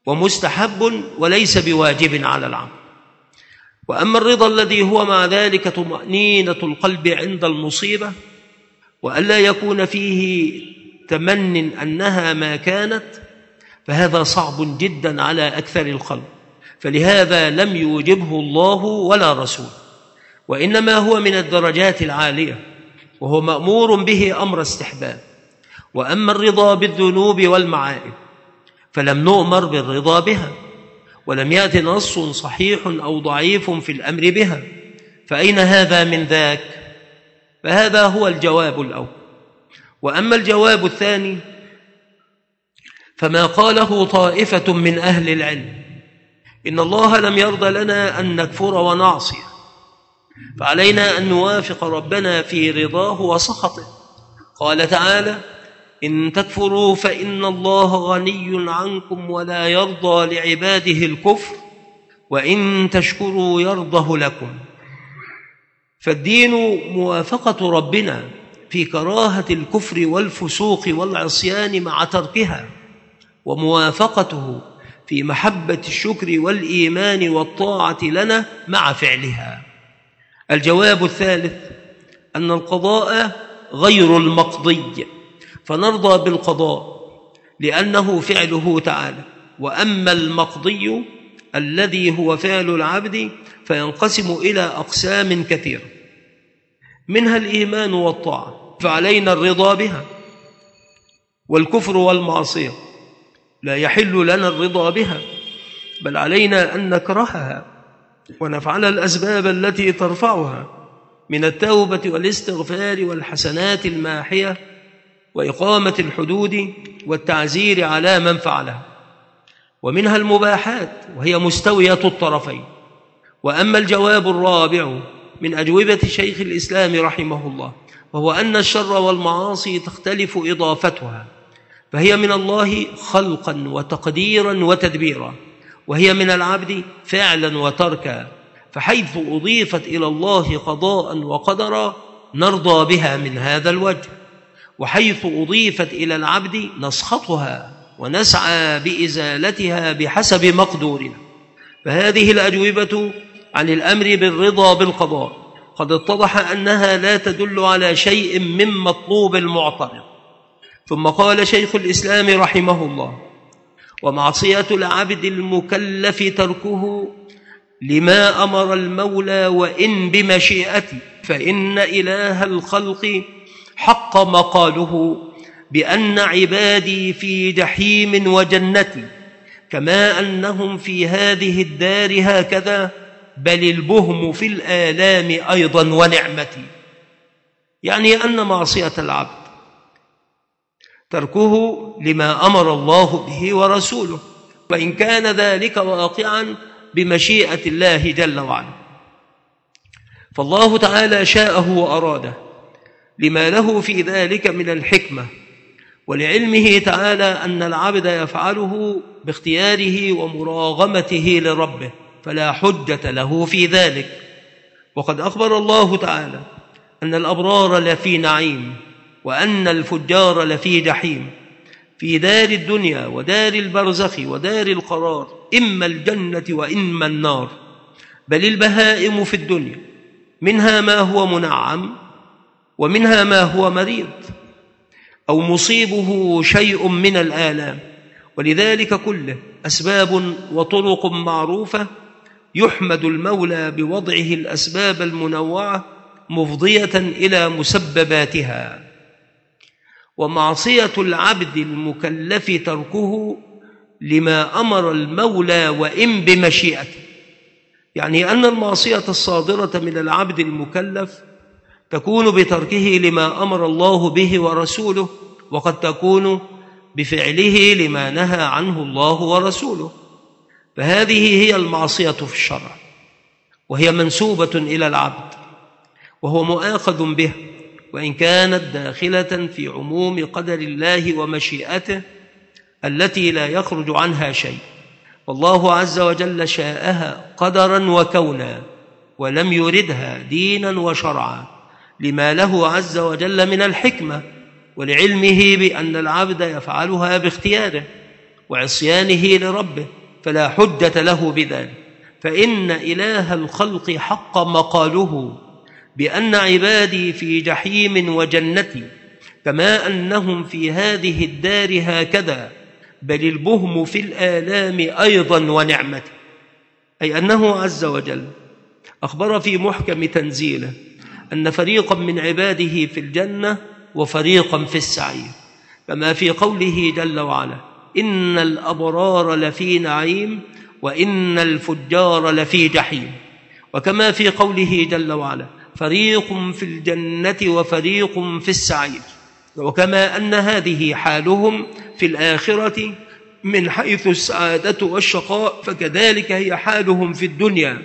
ومستحب وليس بواجب على العبد. وأما الرضا الذي هو مع ذلك طمأنينة القلب عند المصيبة وألا يكون فيه تمن أنها ما كانت، فهذا صعب جدا على أكثر الخلق، فلهذا لم يوجبه الله ولا رسول، وإنما هو من الدرجات العالية، وهو مأمور به أمر استحباب. وأما الرضا بالذنوب والمعائب فلم نؤمر بالرضا بها، ولم يأت نص صحيح أو ضعيف في الأمر بها، فأين هذا من ذاك؟ فهذا هو الجواب الأول. وأما الجواب الثاني فما قاله طائفة من أهل العلم إن الله لم يرضى لنا أن نكفر ونعصي، فعلينا أن نوافق ربنا في رضاه وسخطه. قال تعالى: إن تكفروا فإن الله غني عنكم ولا يرضى لعباده الكفر وإن تشكروا يرضه لكم. فالدين موافقة ربنا في كراهة الكفر والفسوق والعصيان مع تركها، وموافقته في محبة الشكر والإيمان والطاعة لنا مع فعلها. الجواب الثالث أن القضاء غير المقضي، فنرضى بالقضاء لأنه فعله تعالى. وأما المقضي الذي هو فعل العبد فينقسم إلى أقسام كثيرة، منها الإيمان والطاعة فعلينا الرضا بها، والكفر والمعصية لا يحل لنا الرضا بها، بل علينا أن نكرهها ونفعل الأسباب التي ترفعها من التوبة والاستغفار والحسنات الماحية وإقامة الحدود والتعزير على من فعلها. ومنها المباحات وهي مستوية الطرفين. وأما الجواب الرابع من أجوبة شيخ الإسلام رحمه الله وهو أن الشر والمعاصي تختلف إضافتها، فهي من الله خلقا وتقديرا وتدبيرا، وهي من العبد فعلا وتركا، فحيث أضيفت إلى الله قضاء وقدرا نرضى بها من هذا الوجه، وحيث أضيفت إلى العبد نسخطها ونسعى بإزالتها بحسب مقدورنا. فهذه الأجوبة عن الأمر بالرضا بالقضاء قد اتضح أنها لا تدل على شيء من مطلوب المعترض. ثم قال شيخ الإسلام رحمه الله: ومعصية العبد المكلف تركه لما أمر المولى وإن بمشيئته، فإن إله الخلق حق مقاله بأن عبادي في جحيم وجنتي، كما أنهم في هذه الدار هكذا، بل البهم في الآلام أيضا ونعمتي. يعني أن معصية العبد تركه لما أمر الله به ورسوله، وإن كان ذلك واقعا بمشيئة الله جل وعلا، فالله تعالى شاءه وأراده لما له في ذلك من الحكمة، ولعلمه تعالى أن العبد يفعله باختياره ومراغمته لربه، فلا حجة له في ذلك. وقد أخبر الله تعالى أن الأبرار لفي نعيم وأن الفجار لفي جحيم، في دار الدنيا ودار البرزخ ودار القرار، إما الجنة وإما النار. بل البهائم في الدنيا منها ما هو منعم ومنها ما هو مريض أو مصيبه شيء من الآلام، ولذلك كله أسباب وطرق معروفة يحمد المولى بوضعه الأسباب المنوعة مفضية إلى مسبباتها. ومعصية العبد المكلف تركه لما أمر المولى وإن بمشيئته، يعني أن المعصية الصادرة من العبد المكلف تكون بتركه لما أمر الله به ورسوله، وقد تكون بفعله لما نهى عنه الله ورسوله، فهذه هي المعصية في الشرع، وهي منسوبة إلى العبد وهو مؤاخذ به، وإن كانت داخلة في عموم قدر الله ومشيئته التي لا يخرج عنها شيء، والله عز وجل شاءها قدرا وكونا، ولم يردها دينا وشرعا، لما له عز وجل من الحكمة، ولعلمه بأن العبد يفعلها باختياره وعصيانه لربه، فلا حجة له بذلك، فإن إله الخلق حق مقاله بأن عبادي في جحيم وجنتي، كما أنهم في هذه الدار هكذا، بل البهم في الآلام أيضا ونعمته. أي أنه عز وجل أخبر في محكم تنزيله أن فريقا من عباده في الجنة وفريقا في السعير، كما في قوله جل وعلا: إن الأبرار لفي نعيم وإن الفجار لفي جحيم، وكما في قوله جل وعلا: فريق في الجنة وفريق في السعير، وكما أن هذه حالهم في الآخرة من حيث السعادة والشقاء، فكذلك هي حالهم في الدنيا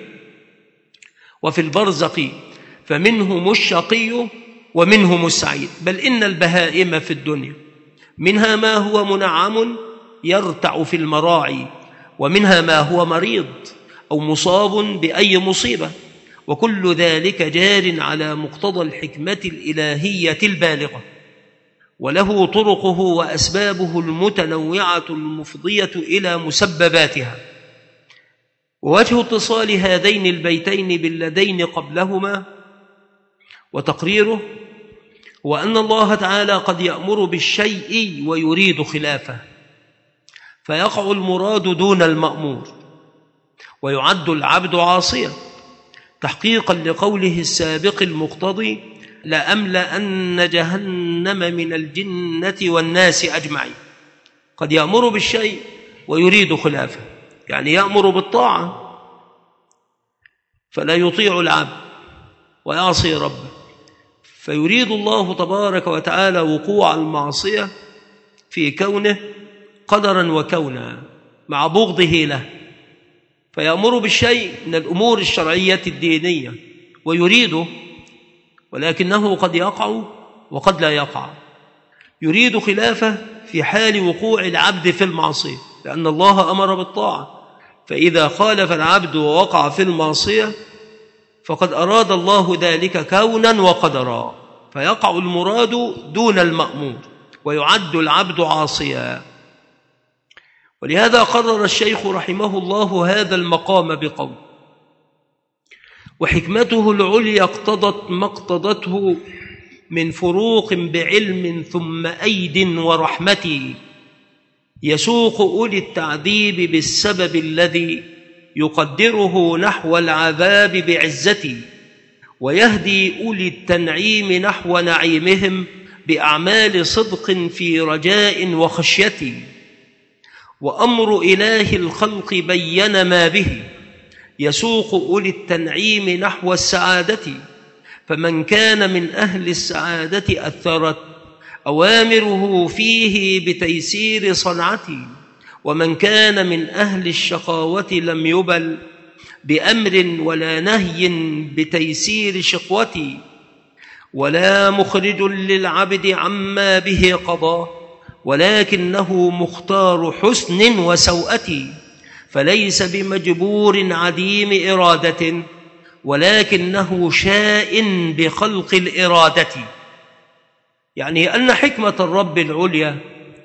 وفي البرزخ، فمنهم الشقي ومنهم السعيد. بل إن البهائم في الدنيا منها ما هو منعم يرتع في المراعي، ومنها ما هو مريض أو مصاب بأي مصيبة، وكل ذلك جار على مقتضى الحكمة الإلهية البالغة، وله طرقه وأسبابه المتنوعة المفضية إلى مسبباتها. ووجه اتصال هذين البيتين باللذين قبلهما وتقريره هو أن الله تعالى قد يأمر بالشيء ويريد خلافه، فيقع المراد دون المأمور، ويعد العبد عاصيا، تحقيقا لقوله السابق المقتضي: لأملأن جهنم من الجنة والناس أجمعين. قد يأمر بالشيء ويريد خلافه، يعني يأمر بالطاعة فلا يطيع العبد ويعصي ربه، فيريد الله تبارك وتعالى وقوع المعصية في كونه قدرا وكونا مع بغضه له، فيأمر بالشيء من الأمور الشرعية الدينية ويريده، ولكنه قد يقع وقد لا يقع. يريد خلافه في حال وقوع العبد في المعصية، لأن الله أمر بالطاعة، فإذا خالف العبد ووقع في المعصية فقد أراد الله ذلك كونا وقدرا، فيقع المراد دون المأمور ويعد العبد عاصيا. ولهذا قرر الشيخ رحمه الله هذا المقام بقول: وحكمته العليا اقتضت ما اقتضته من فروق بعلم ثم أيد ورحمة، يسوق أولي التعذيب بالسبب الذي يقدره نحو العذاب بعزتي، ويهدي أولي التنعيم نحو نعيمهم بأعمال صدق في رجاء وخشية. وأمر إله الخلق بين ما به يسوق أولي التنعيم نحو السعادة، فمن كان من أهل السعادة أثرت أوامره فيه بتيسير صنعتي، ومن كان من أهل الشقاوة لم يبل بأمر ولا نهي بتيسير شقوتي، ولا مخرج للعبد عما به قضى، ولكنه مختار حسن وسوءة، فليس بمجبور عديم إرادة، ولكنه شاء بخلق الإرادة. يعني أن حكمة الرب العليا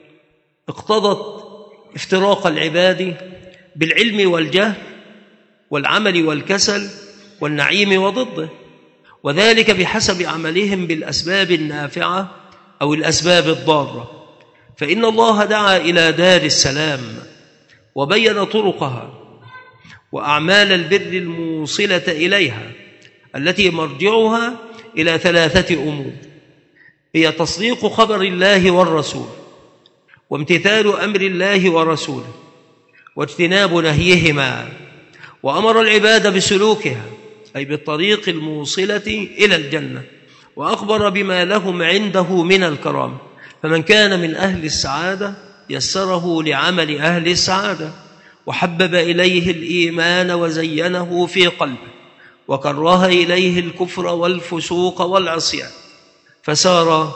اقتضت افتراق العباد بالعلم والجهل والعمل والكسل والنعيم وضده، وذلك بحسب عملهم بالأسباب النافعة أو الأسباب الضارة. فإن الله دعا إلى دار السلام وبين طرقها وأعمال البر الموصلة إليها، التي مرجعها إلى 3 أمور: هي تصديق خبر الله والرسول، وامتثال أمر الله ورسوله، واجتناب نهيهما. وأمر العباد بسلوكها، أي بالطريق الموصلة إلى الجنة، وأخبر بما لهم عنده من الكرامة، فمن كان من أهل السعادة يسره لعمل أهل السعادة، وحبب إليه الإيمان وزينه في قلبه، وكره إليه الكفر والفسوق والعصيان، فسار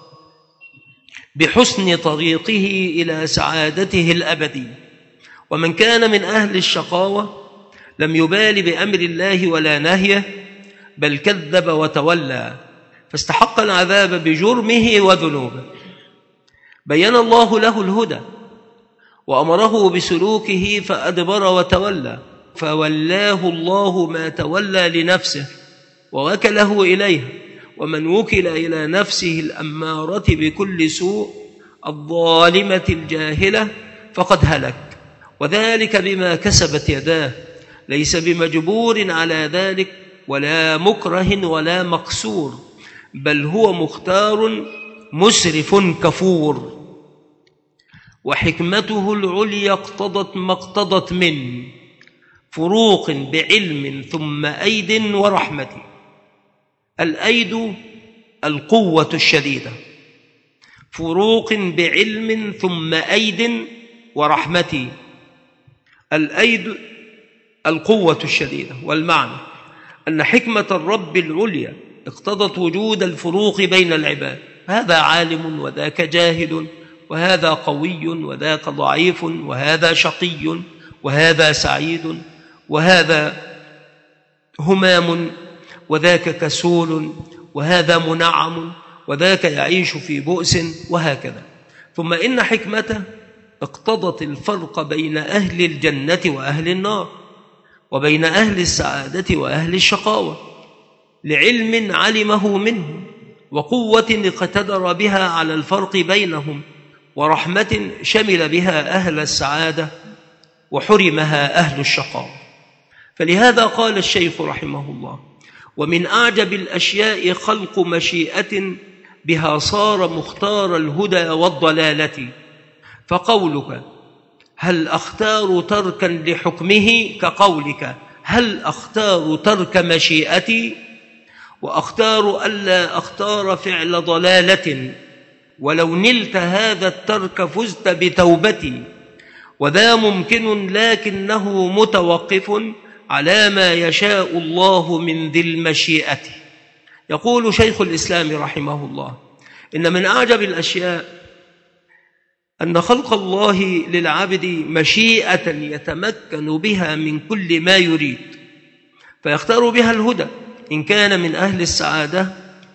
بحسن طريقه إلى سعادته الأبدية. ومن كان من أهل الشقاوة لم يبال بأمر الله ولا نهيه، بل كذب وتولى، فاستحق العذاب بجرمه وذنوبه. بين الله له الهدى وأمره بسلوكه فأدبر وتولى، فولاه الله ما تولى لنفسه ووكله إليها. ومن وكل إلى نفسه الأمارة بكل سوء الظالمة الجاهلة فقد هلك، وذلك بما كسبت يداه، ليس بمجبور على ذلك ولا مكره ولا مقسور، بل هو مختار مسرف كفور. وحكمته العليا اقتضت ما اقتضت من فروق بعلم ثم أيد ورحمة. الأيد القوة الشديدة، فروق بعلم ثم أيد ورحمة. الأيد القوة الشديدة، والمعنى أن حكمة الرب العليا اقتضت وجود الفروق بين العباد، هذا عالم وذاك جاهل، وهذا قوي وذاك ضعيف، وهذا شقي وهذا سعيد، وهذا همام وذاك كسول، وهذا منعم وذاك يعيش في بؤس، وهكذا. ثم إن حكمته اقتضت الفرق بين أهل الجنة وأهل النار، وبين أهل السعادة وأهل الشقاوة، لعلم علمه منهم، وقوة اقتدر بها على الفرق بينهم، ورحمة شمل بها أهل السعادة وحرمها أهل الشقاوة. فلهذا قال الشيخ رحمه الله: ومن أعجب الأشياء خلق مشيئة بها صار مختار الهدى والضلالة. فقولك هل أختار تركا لحكمه كقولك هل أختار ترك مشيئتي، وأختار ألا أختار فعل ضلالة، ولو نلت هذا الترك فزت بتوبتي، وذا ممكن لكنه متوقف على ما يشاء الله من ذي المشيئة. يقول شيخ الإسلام رحمه الله: إن من أعجب الأشياء أن خلق الله للعبد مشيئة يتمكن بها من كل ما يريد، فيختار بها الهدى إن كان من أهل السعادة،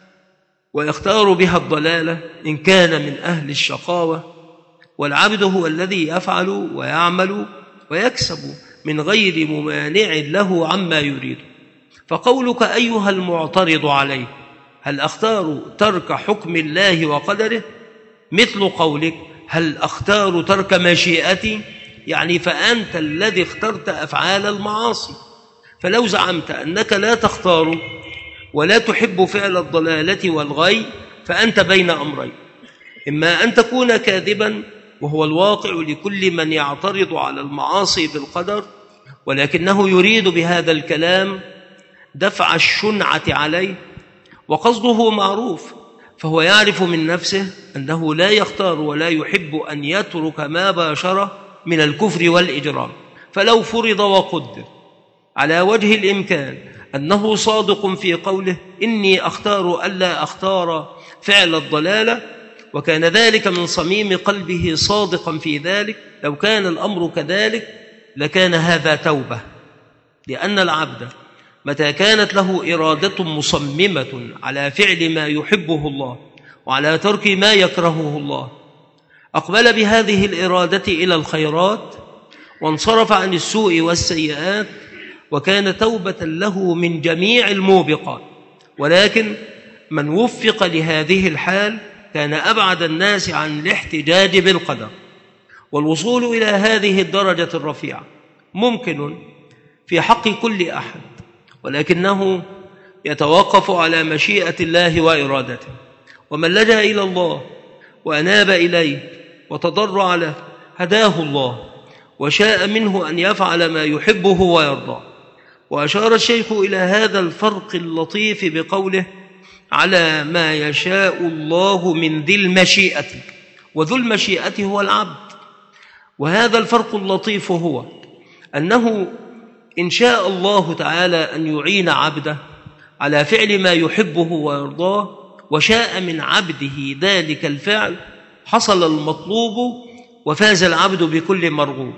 ويختار بها الضلالة إن كان من أهل الشقاوة. والعبد هو الذي يفعل ويعمل ويكسب من غير ممانع له عما يريد. فقولك أيها المعترض عليه هل أختار ترك حكم الله وقدره، مثل قولك هل أختار ترك مشيئتي، يعني فأنت الذي اخترت أفعال المعاصي. فلو زعمت أنك لا تختار ولا تحب فعل الضلالة والغي فأنت بين أمرين: إما أن تكون كاذبا، وهو الواقع لكل من يعترض على المعاصي بالقدر، ولكنه يريد بهذا الكلام دفع الشنعة عليه، وقصده معروف، فهو يعرف من نفسه أنه لا يختار ولا يحب أن يترك ما باشره من الكفر والإجرام. فلو فرض وقدر على وجه الإمكان أنه صادق في قوله إني أختار ألا أختار فعل الضلالة، وكان ذلك من صميم قلبه صادقا في ذلك، لو كان الأمر كذلك لكان هذا توبة. لأن العبد متى كانت له إرادة مصممة على فعل ما يحبه الله وعلى ترك ما يكرهه الله، أقبل بهذه الإرادة إلى الخيرات وانصرف عن السوء والسيئات، وكان توبة له من جميع الموبقات. ولكن من وفق لهذه الحال كان أبعد الناس عن الاحتجاج بالقدر. والوصول إلى هذه الدرجة الرفيعة ممكن في حق كل أحد، ولكنه يتوقف على مشيئة الله وإرادته. ومن لجأ إلى الله وأناب إليه وتضرع له هداه الله، وشاء منه أن يفعل ما يحبه ويرضاه. وأشار الشيخ إلى هذا الفرق اللطيف بقوله على ما يشاء الله من ذي المشيئة، وذو المشيئة هو العبد. وهذا الفرق اللطيف هو أنه إن شاء الله تعالى أن يعين عبده على فعل ما يحبه ويرضاه، وشاء من عبده ذلك الفعل، حصل المطلوب وفاز العبد بكل مرغوب.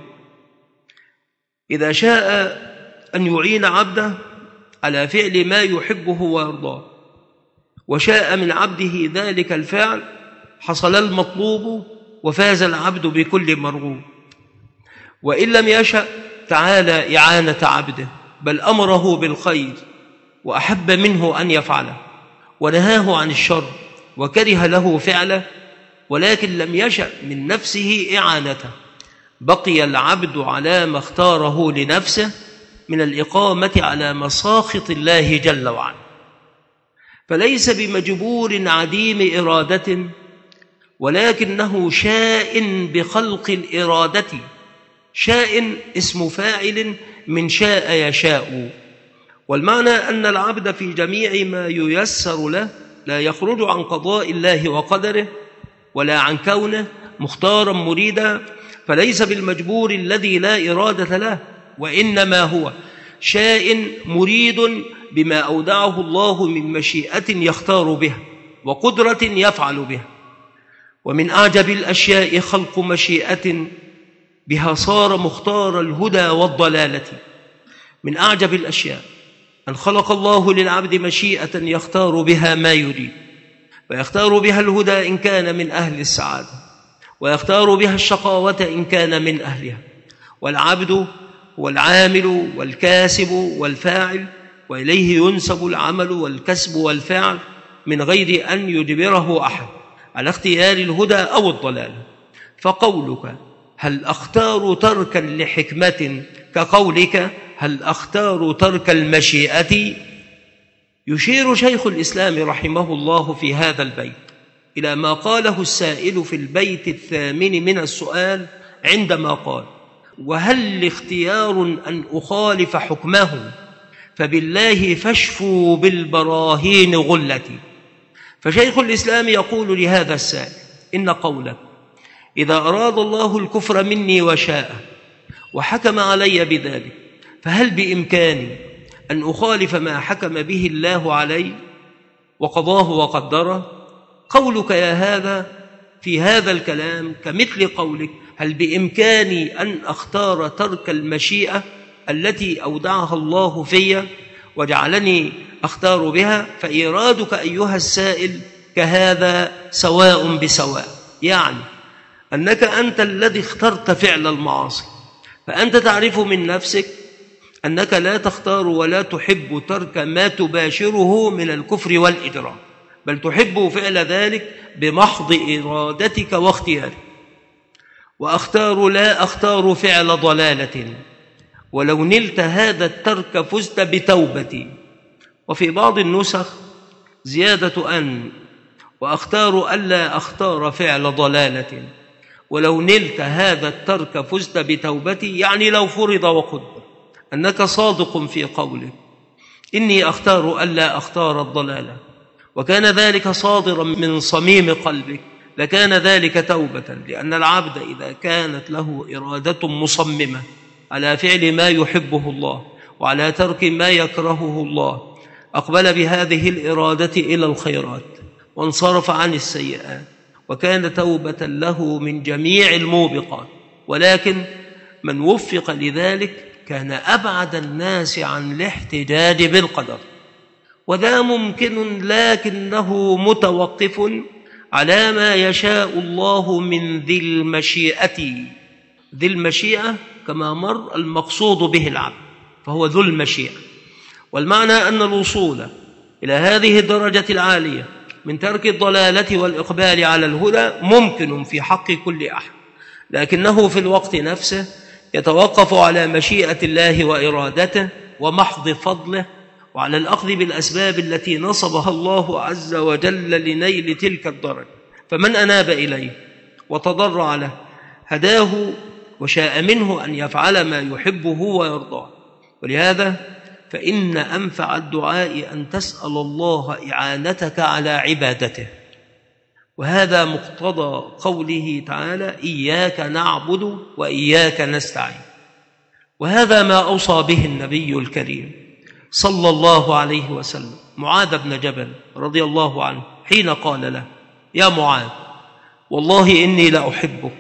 إذا شاء أن يعين عبده على فعل ما يحبه ويرضاه، وشاء من عبده ذلك الفعل، حصل المطلوب وفاز العبد بكل مرغوب. وإن لم يشأ تعالى إعانة عبده، بل أمره بالخير وأحب منه أن يفعله، ونهاه عن الشر وكره له فعله، ولكن لم يشأ من نفسه إعانته، بقي العبد على ما اختاره لنفسه من الإقامة على مساخط الله جل وعلا. فليس بمجبور عديم إرادة، ولكنه شاء بخلق الإرادة. شاء اسم فاعل من شاء يشاء، والمعنى أن العبد في جميع ما ييسر له لا يخرج عن قضاء الله وقدره، ولا عن كونه مختارا مريدا، فليس بالمجبور الذي لا إرادة له، وإنما هو شاء مريد بما أودعه الله من مشيئة يختار بها وقدرة يفعل بها. ومن أعجب الأشياء خلق مشيئة بها صار مختار الهدى والضلالة. من أعجب الأشياء أن خلق الله للعبد مشيئة يختار بها ما يريد، ويختار بها الهدى إن كان من أهل السعادة، ويختار بها الشقاوة إن كان من أهلها. والعبد هو العامل والكاسب والفاعل، وإليه ينسب العمل والكسب والفعل من غير أن يجبره أحد على اختيار الهدى أو الضلال. فقولك هل أختار تركا لحكمة كقولك هل أختار ترك المشيئة، يشير شيخ الإسلام رحمه الله في هذا البيت إلى ما قاله السائل في البيت 8 من السؤال عندما قال: وهل اختيار أن أخالف حكمه، فبالله فاشفوا بالبراهين غلتي. فشيخ الإسلام يقول لهذا السائل: إن قولك إذا أراد الله الكفر مني وشاء وحكم علي بذلك، فهل بإمكاني أن أخالف ما حكم به الله علي وقضاه وقدره؟ قولك يا هذا في هذا الكلام كمثل قولك هل بإمكاني أن أختار ترك المشيئة التي أودعها الله في وجعلني أختار بها. فإيرادك أيها السائل كهذا سواء بسواء، يعني أنك أنت الذي اخترت فعل المعاصي، فأنت تعرف من نفسك أنك لا تختار ولا تحب ترك ما تباشره من الكفر والإجرام، بل تحب فعل ذلك بمحض إرادتك واختيارك. وأختار لا أختار فعل ضلالة، ولو نلت هذا الترك فزت بتوبتي. وفي بعض النسخ زيادة أن وأختار ألا أختار فعل ضلالة، ولو نلت هذا الترك فزت بتوبتي، يعني لو فرض وقدر أنك صادق في قولك إني أختار ألا أختار الضلالة، وكان ذلك صادرا من صميم قلبك، لكان ذلك توبة. لأن العبد إذا كانت له إرادة مصممة على فعل ما يحبه الله وعلى ترك ما يكرهه الله، أقبل بهذه الإرادة إلى الخيرات وانصرف عن السيئات، وكان توبة له من جميع الموبقات. ولكن من وفق لذلك كان أبعد الناس عن الاحتجاج بالقدر، وذا ممكن لكنه متوقف على ما يشاء الله من ذي المشيئة. ذي المشيئة كما مر المقصود به العبد، فهو ذو المشيئة. والمعنى أن الوصول إلى هذه الدرجة العالية من ترك الضلالة والإقبال على الهدى ممكن في حق كل أحد، لكنه في الوقت نفسه يتوقف على مشيئة الله وإرادته ومحض فضله، وعلى الأخذ بالأسباب التي نصبها الله عز وجل لنيل تلك الدرجة. فمن أناب إليه وتضرع له هداه وشاء منه أن يفعل ما يحبه ويرضاه. ولهذا فإن أنفع الدعاء أن تسأل الله إعانتك على عبادته، وهذا مقتضى قوله تعالى: إياك نعبد وإياك نستعين. وهذا ما أوصى به النبي الكريم صلى الله عليه وسلم معاذ بن جبل رضي الله عنه حين قال له: يا معاذ، والله إني لأحبك،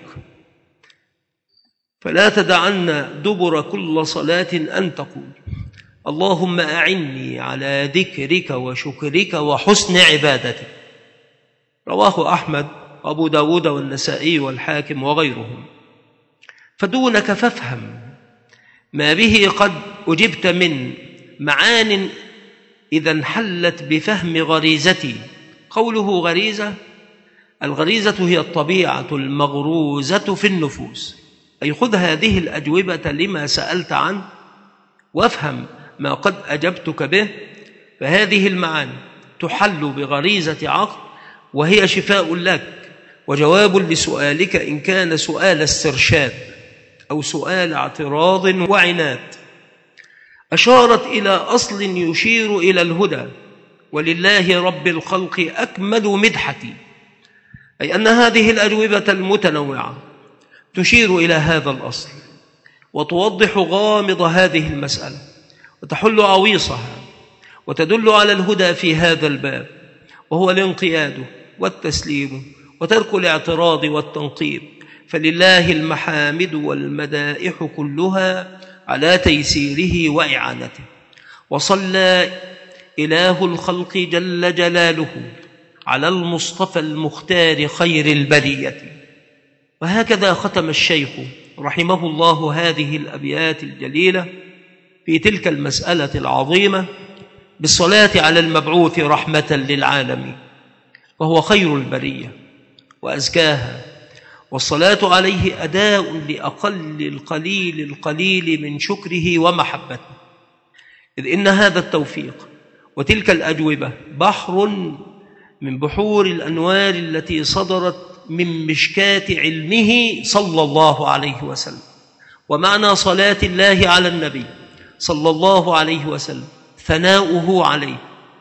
فلا تدعن دبر كل صلاة أن تقول: اللهم أعني على ذكرك وشكرك وحسن عبادتك. رواه أحمد وأبو داود والنسائي والحاكم وغيرهم. فدونك فافهم ما به قد أجبت من معان إذا انحلت بفهم غريزتي. قوله غريزة، الغريزة هي الطبيعة المغروزة في النفوس، أي خذ هذه الأجوبة لما سألت عنه وافهم ما قد أجبتك به، فهذه المعاني تحل بغريزة عقل، وهي شفاء لك وجواب لسؤالك إن كان سؤال استرشاد أو سؤال اعتراض وعناد. أشارت إلى أصل يشير إلى الهدى، ولله رب الخلق أكمل مدحتي، أي أن هذه الأجوبة المتنوعة تشير إلى هذا الأصل وتوضح غامض هذه المسألة وتحل عويصها وتدل على الهدى في هذا الباب، وهو الانقياد والتسليم وترك الاعتراض والتنقيب. فلله المحامد والمدائح كلها على تيسيره وإعانته. وصلى إله الخلق جل جلاله على المصطفى المختار خير البرية. وهكذا ختم الشيخ رحمه الله هذه الأبيات الجليلة في تلك المسألة العظيمة بالصلاة على المبعوث رحمة للعالمين، وهو خير البرية وأزكاها، والصلاة عليه أداء لأقل القليل من شكره ومحبته، إذ إن هذا التوفيق وتلك الأجوبة بحر من بحور الأنوار التي صدرت من مشكاة علمه صلى الله عليه وسلم. ومعنى صلاة الله على النبي صلى الله عليه وسلم ثناؤه عليه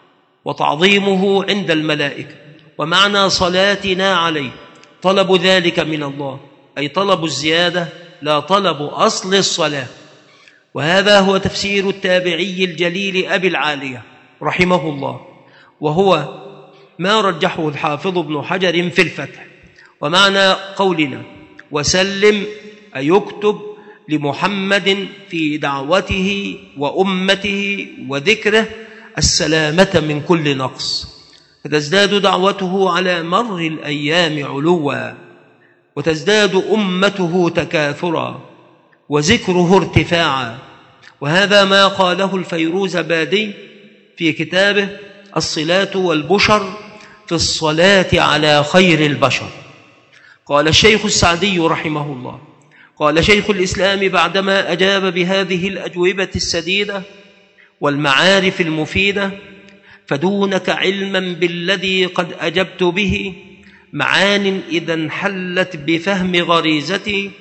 وتعظيمه عند الملائكة، ومعنى صلاتنا عليه طلب ذلك من الله، أي طلب الزيادة لا طلب أصل الصلاة. وهذا هو تفسير التابعي الجليل أبي العالية رحمه الله، وهو ما رجحه الحافظ ابن حجر في الفتح. ومعنى قولنا وسلم أي يكتب لمحمد في دعوته وأمته وذكره السلامة من كل نقص، فتزداد دعوته على مر الأيام علوا، وتزداد أمته تكاثرا، وذكره ارتفاعا. وهذا ما قاله الفيروزبادي في كتابه الصلات والبشر في الصلاة على خير البشر. قال الشيخ السعدي رحمه الله، قال شيخ الإسلام بعدما أجاب بهذه الأجوبة السديدة والمعارف المفيدة: فدونك علما بالذي قد أجبت به معان إذا انحلت بفهم غريزتي،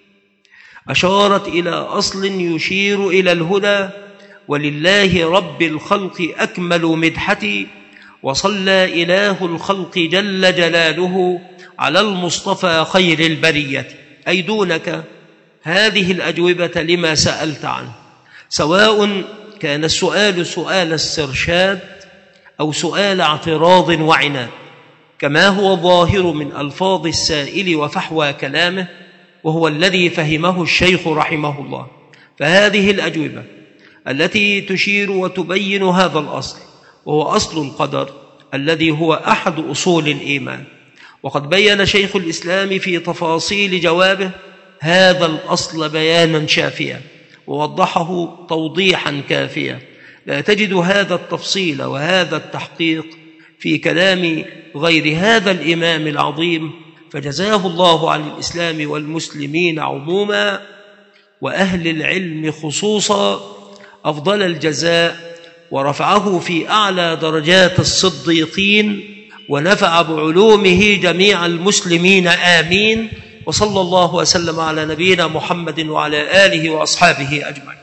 أشارت إلى أصل يشير إلى الهدى، ولله رب الخلق أكمل مدحتي، وصلى إله الخلق جل جلاله على المصطفى خير البرية. أي دونك هذه الأجوبة لما سألت عنه، سواء كان السؤال سؤال استرشاد أو سؤال اعتراض وعناد، كما هو ظاهر من ألفاظ السائل وفحوى كلامه، وهو الذي فهمه الشيخ رحمه الله. فهذه الأجوبة التي تشير وتبين هذا الأصل، وهو أصل القدر الذي هو أحد أصول الإيمان. وقد بين شيخ الإسلام في تفاصيل جوابه هذا الأصل بيانا شافيا، ووضحه توضيحا كافيا، لا تجد هذا التفصيل وهذا التحقيق في كلام غير هذا الإمام العظيم، فجزاه الله عن الإسلام والمسلمين عموما وأهل العلم خصوصا أفضل الجزاء، ورفعه في أعلى درجات الصديقين، ونفع بعلومه جميع المسلمين آمين. وصلى الله وسلم على نبينا محمد وعلى آله وأصحابه أجمعين.